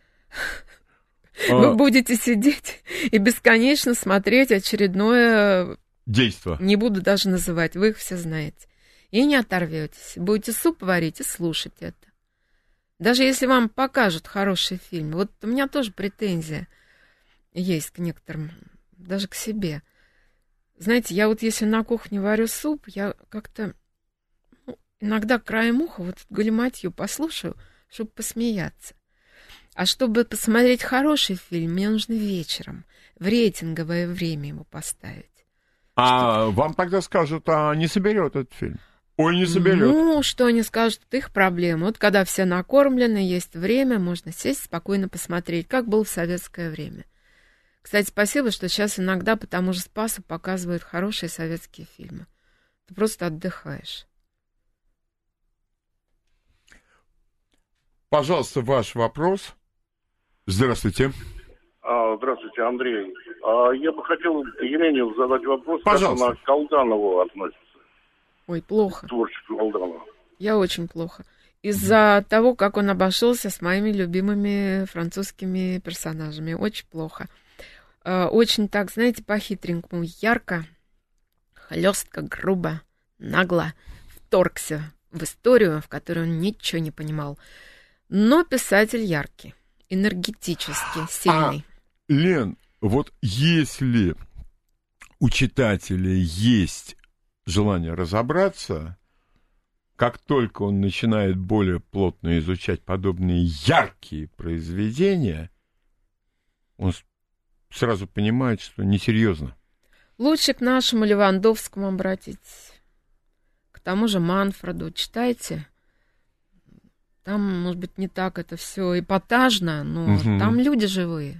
Вы будете сидеть и бесконечно смотреть очередное действо. Не буду даже называть, вы их все знаете. И не оторветесь. Будете суп варить и слушать это. Даже если вам покажут хороший фильм. Вот у меня тоже претензия есть к некоторым, даже к себе. Знаете, я вот если на кухне варю суп, я как-то иногда краем уха вот эту галиматью послушаю, чтобы посмеяться. А чтобы посмотреть хороший фильм, мне нужно вечером, в рейтинговое время его поставить. А вам тогда скажут, не соберет этот фильм? Ой, не соберет. Ну, что они скажут, это их проблема. Вот когда все накормлены, есть время, можно сесть, спокойно посмотреть, как было в советское время. Кстати, спасибо, что сейчас иногда по тому же Спасу показывают хорошие советские фильмы. Ты просто отдыхаешь. Пожалуйста, ваш вопрос. Здравствуйте. Здравствуйте, Андрей. Я бы хотел Елене задать вопрос, пожалуйста, как она к Колданову относится. Ой, плохо. К творчеству Колданова. Я очень плохо. Из-за того, как он обошелся с моими любимыми французскими персонажами. Очень плохо. Очень так, знаете, по-хитренькому, ярко, хлестко, грубо, нагло вторгся в историю, в которой он ничего не понимал. Но писатель яркий, энергетический, сильный. Лен, вот если у читателя есть желание разобраться, как только он начинает более плотно изучать подобные яркие произведения, он сразу понимает, что несерьезно. Лучше к нашему Левандовскому обратитесь. К тому же Манфреду. Читайте. Там, может быть, не так это все эпатажно, но там люди живые.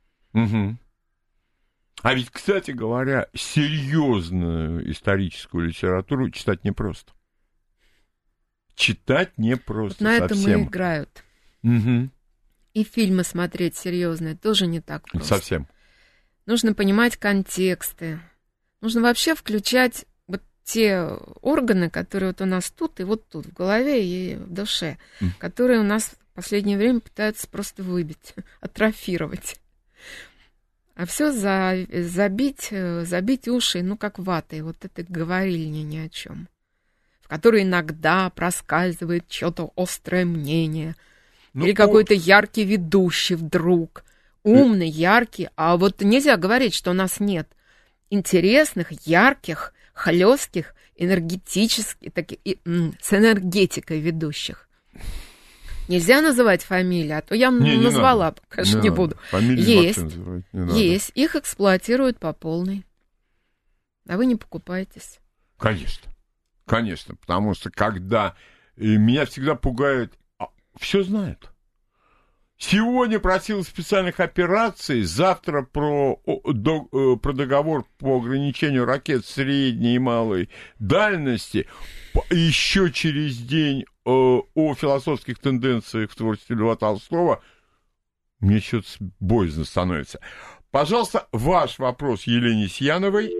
А ведь, кстати говоря, серьезную историческую литературу читать непросто. Читать непросто вот на совсем. этом и играют. И фильмы смотреть серьезные тоже не так просто. Совсем. Нужно понимать контексты. Нужно вообще включать вот те органы, которые вот у нас тут и вот тут, в голове и в душе, которые у нас в последнее время пытаются просто выбить, атрофировать. А все забить уши, ну, как ватой, вот это говорильни ни о чем, в которой иногда проскальзывает что-то острое мнение, или какой-то яркий ведущий вдруг, умный, яркий, а вот нельзя говорить, что у нас нет интересных, ярких, хлестких, энергетических, с энергетикой ведущих. Нельзя называть фамилии, а то я назвала, конечно, не буду. Есть, их эксплуатируют по полной. А вы не покупаетесь. Конечно, потому что когда меня всегда пугает, все знают. Сегодня просил специальных операций, завтра про договор по ограничению ракет средней и малой дальности, еще через день о философских тенденциях в творчестве Льва Толстого. Мне что-то боязно становится. Пожалуйста, ваш вопрос Елене Сияновой.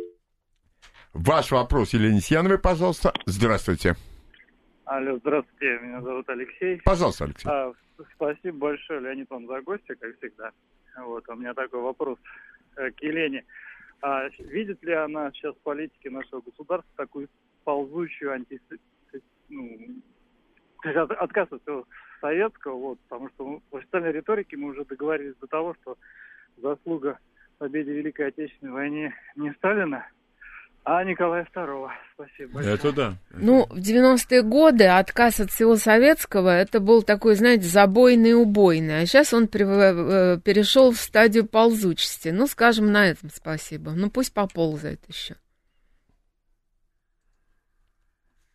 Пожалуйста. Здравствуйте. Алло, здравствуйте, меня зовут Алексей. Пожалуйста, Алексей. Спасибо большое, Леонид, вам за гостя, как всегда. Вот, у меня такой вопрос к Елене. Видит ли она сейчас в политике нашего государства такую ползущую отказ от всего советского, вот, потому что в официальной риторике мы уже договорились до того, что заслуга в победе в Великой Отечественной войне не Сталина, а Николая II. Спасибо большое. Это да. Ну, в 90-е годы отказ от всего советского, это был такой, знаете, забойный и убойный. А сейчас он перешел в стадию ползучести. Ну, скажем, на этом спасибо. Ну, пусть поползает еще.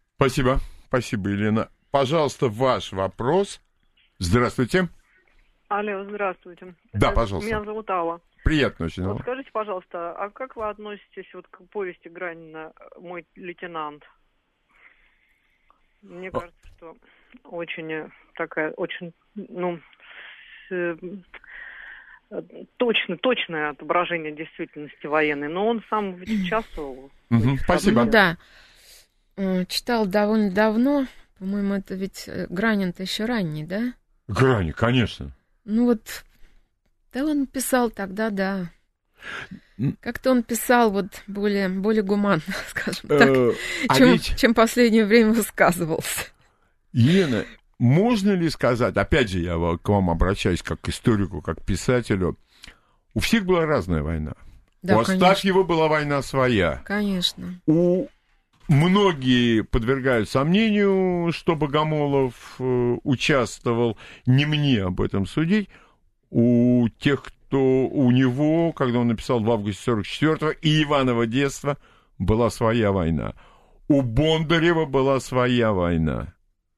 Спасибо, Елена. Пожалуйста, ваш вопрос. Здравствуйте. Алло, здравствуйте. Да, пожалуйста. Меня зовут Алла. Приятно очень. Вот скажите, пожалуйста, а как вы относитесь вот к повести Гранина «Мой лейтенант»? Мне кажется, что очень такая, очень, точное отображение действительности военной, но он сам участвовал. Спасибо. Ну да, читал довольно давно, по-моему, это ведь Гранин-то еще ранний, да? Гранин, конечно. Ну вот, да, он писал тогда, да. Как-то он писал вот более гуманно, скажем так, чем в последнее время высказывался. Елена, можно ли сказать, опять же, я к вам обращаюсь как к историку, как к писателю, у всех была разная война. Да, у Астафьева была война своя. Конечно. Многие подвергают сомнению, что Богомолов участвовал, не мне об этом судить, у тех, кто у него, когда он написал в августе 44-го, и Иваново детство, была своя война. У Бондарева была своя война.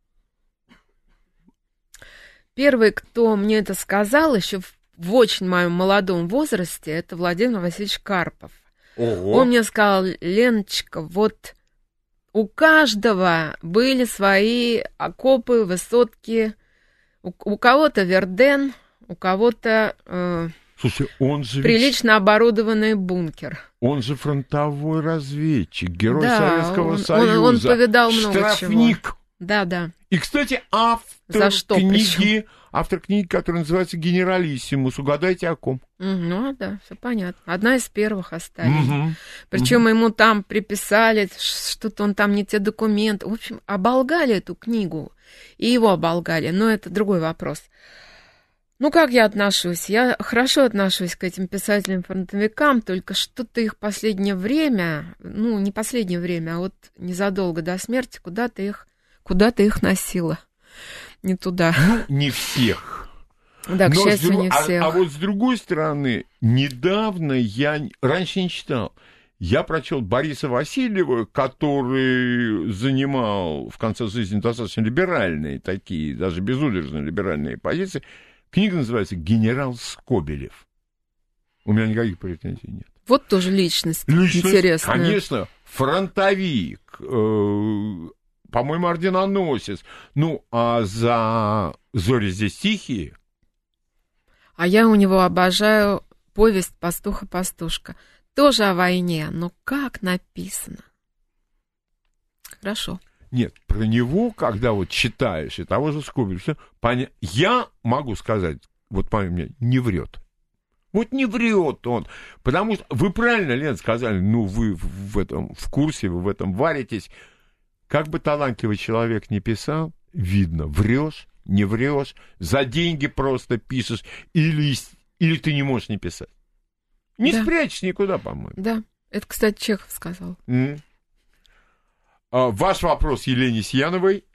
Первый, кто мне это сказал, еще в очень моем молодом возрасте, это Владимир Васильевич Карпов. Ого. Он мне сказал: Леночка, вот у каждого были свои окопы, высотки, у кого-то Верден, у кого-то Слушай, он же прилично оборудованный бункер. Он же фронтовой разведчик, герой да, Советского Союза. Он повидал много штрафник. чего. Да. И, кстати, автор книги, которая называется «Генералиссимус». Угадайте, о ком? Ну, да, все понятно. Одна из первых оставили. Причем ему там приписали, что-то он там не те документы. В общем, оболгали эту книгу. И его оболгали. Но это другой вопрос. Ну, как я отношусь? Я хорошо отношусь к этим писателям-фронтовикам, только что-то их последнее время, ну, не последнее время, а вот незадолго до смерти куда-то их носило. Не туда. Ну, не всех. Да, к счастью, не всех. А вот с другой стороны, недавно я раньше не читал. Я прочел Бориса Васильева, который занимал в конце жизни достаточно либеральные такие, даже безудержно либеральные позиции. Книга называется «Генерал Скобелев». У меня никаких претензий нет. Вот тоже личность интересная. Конечно, фронтовик, по-моему, орденоносец. Ну, а за «Зори здесь тихие». А я у него обожаю повесть «Пастуха-пастушка». Тоже о войне, но как написано. Хорошо. Нет, про него, когда вот читаешь, и того же Скобелева, я могу сказать, вот по мне, не врет. Вот не врет он. Потому что вы правильно, Лен, сказали, ну вы в курсе, вы в этом варитесь. Как бы талантливый человек не писал, видно, врешь, не врешь, за деньги просто пишешь, или ты не можешь не писать. Не спрячешь никуда, по-моему. Да, это, кстати, Чехов сказал. Ваш вопрос Елене Сияновой.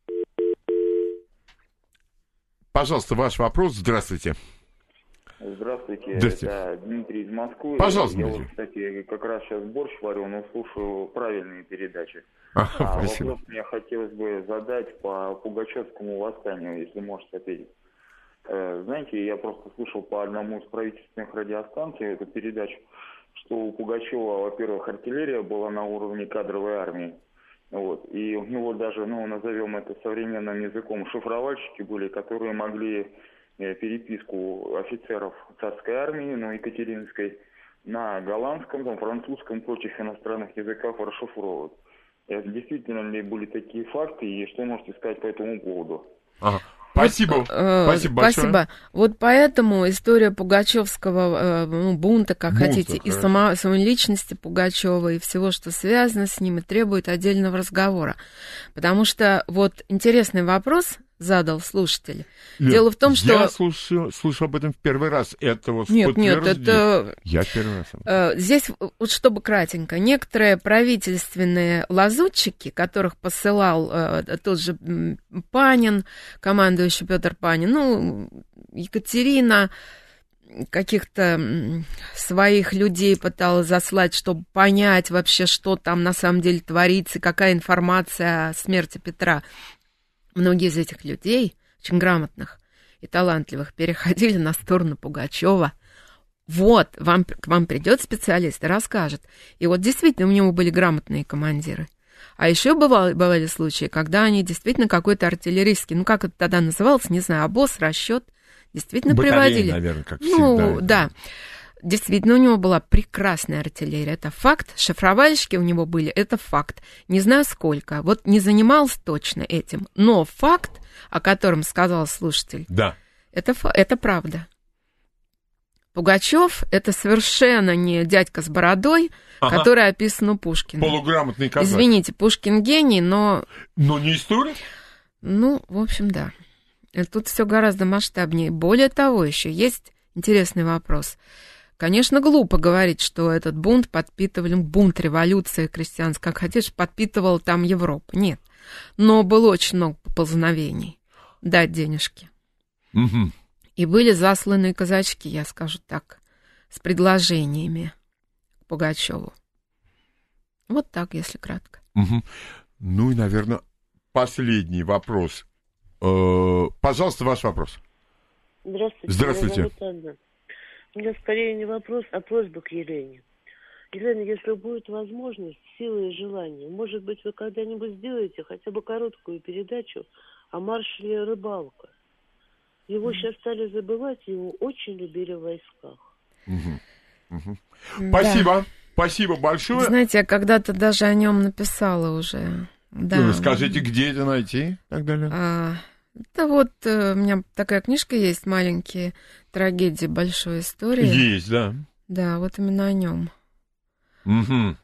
Пожалуйста, ваш вопрос. Здравствуйте. Здравствуйте. Это Дмитрий из Москвы. Пожалуйста, я Дмитрий. вот, кстати, как раз сейчас борщ варю, но слушаю правильные передачи. Спасибо. Вопрос мне хотелось бы задать по Пугачевскому восстанию, если можете ответить. Знаете, я просто слушал по одному из правительственных радиостанций эту передачу, что у Пугачева, во-первых, артиллерия была на уровне кадровой армии. Вот. И у него даже, назовем это современным языком, шифровальщики были, которые могли переписку офицеров царской армии, Екатеринской, на голландском, французском, прочих иностранных языках расшифровывать. Действительно ли были такие факты, и что можете сказать по этому поводу? Спасибо. Спасибо большое. Спасибо. Вот поэтому история пугачевского бунта, хотите, и самой личности Пугачева, и всего, что связано с ним, и требует отдельного разговора. Потому что вот интересный вопрос задал слушатель. Лен, дело в том, что... Я слышу об этом в первый раз. Это вот Нет, это... Я первый раз. Здесь, вот чтобы кратенько, некоторые правительственные лазутчики, которых посылал тот же Панин, командующий Петр Панин, Екатерина каких-то своих людей пыталась заслать, чтобы понять вообще, что там на самом деле творится, какая информация о смерти Петра. Многие из этих людей, очень грамотных, и талантливых переходили на сторону Пугачева. Вот, к вам придет специалист и расскажет. И вот действительно у него были грамотные командиры. А еще бывали случаи, когда они действительно какой-то артиллерийский, ну как это тогда называлось, не знаю, обоз, расчет, действительно приводили. Наверное, как ну, всегда. Да. Действительно, у него была прекрасная артиллерия, это факт. Шифровальщики у него были, это факт. Не знаю сколько, вот не занимался точно этим, но факт, о котором сказал слушатель, да. это правда. Пугачев — это совершенно не дядька с бородой, который описан у Пушкина. Полуграмотный казак. Извините, Пушкин гений, но... Но не историк? Ну, в общем, да. Тут все гораздо масштабнее. Более того, еще есть интересный вопрос. Конечно, глупо говорить, что этот бунт подпитывали, бунт, революция крестьянская, как хотишь, подпитывала там Европа. Нет. Но было очень много поползновений дать денежки. Угу. И были засланные казачки, я скажу так, с предложениями к Пугачеву. Вот так, если кратко. Угу. Ну и, наверное, последний вопрос. Пожалуйста, ваш вопрос. Здравствуйте. Здравствуйте. Меня зовут Анна. У меня скорее не вопрос, а просьба к Елене. Елена, если будет возможность, сила и желание, может быть, вы когда-нибудь сделаете хотя бы короткую передачу о маршале Рыбалко. Его сейчас стали забывать, его очень любили в войсках. Угу. Угу. Спасибо. Да. Спасибо большое. Вы знаете, я когда-то даже о нем написала уже. Да. Скажите, где это найти и так далее? Да вот у меня такая книжка есть, «Маленькие трагедии большой истории». Есть, да. Да, вот именно о нем. Угу.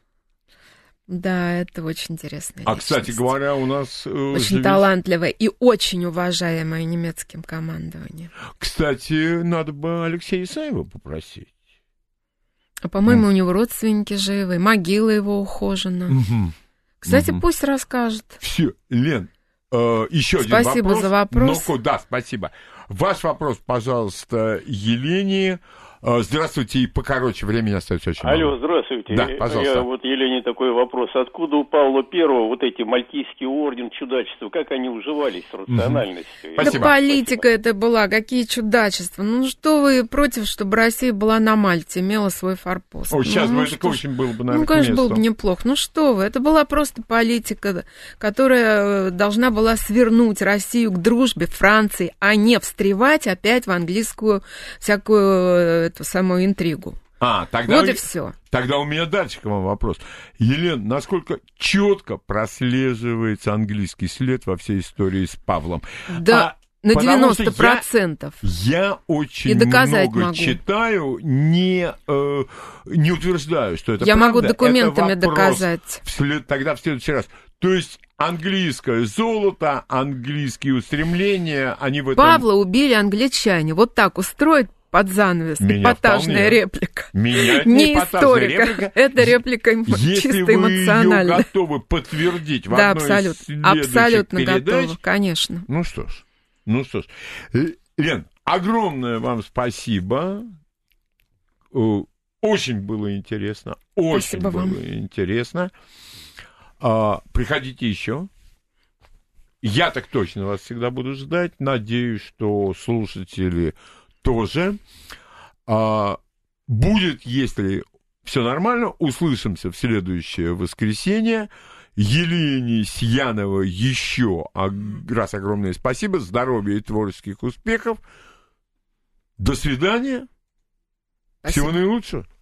Да, это очень интересная личность. Кстати говоря, у нас... очень талантливая и очень уважаемая немецким командованием. Кстати, надо бы Алексея Исаева попросить. А, по-моему, у него родственники живы, могила его ухожена. Угу. Кстати, пусть расскажет. Все, Лен, еще один вопрос. Спасибо за вопрос. Да, спасибо. Ваш вопрос, пожалуйста, Елене. Здравствуйте, и покороче, времени остается очень мало. Алло, здравствуйте. Да, пожалуйста. Я вот Елене такой вопрос. Откуда у Павла Первого вот эти Мальтийский орден, чудачества, как они уживались с рациональностью? Спасибо. Да политика это была, какие чудачества. Ну что вы против, чтобы Россия была на Мальте, имела свой форпост? Сейчас бы это очень было бы, наверное, ну, конечно, было бы неплохо. Ну что вы, это была просто политика, которая должна была свернуть Россию к дружбе Франции, а не встревать опять в английскую всякую эту самую интригу. Тогда вот и все. Тогда у меня дальше к вам вопрос. Елена, насколько четко прослеживается английский след во всей истории с Павлом? Да, на 90%. Я очень много читаю, не утверждаю, что это я правда. Я могу документами доказать. Тогда в следующий раз. То есть английское золото, английские устремления, они в этом... Павла убили англичане. Вот так устроить под занавес. Эпатажная реплика. Меня не историка. Реплика. Это реплика чисто эмоциональная. Если вы ее готовы подтвердить в одной из следующих абсолютно передач... готова, конечно. Ну что ж. Лен, огромное вам спасибо. Очень было интересно. Очень спасибо было вам. Интересно. Приходите еще. Я так точно вас всегда буду ждать. Надеюсь, что слушатели... тоже. Будет, если все нормально, услышимся в следующее воскресенье. Елене Сияновой еще раз огромное спасибо. Здоровья и творческих успехов. До свидания. Спасибо. Всего наилучшего.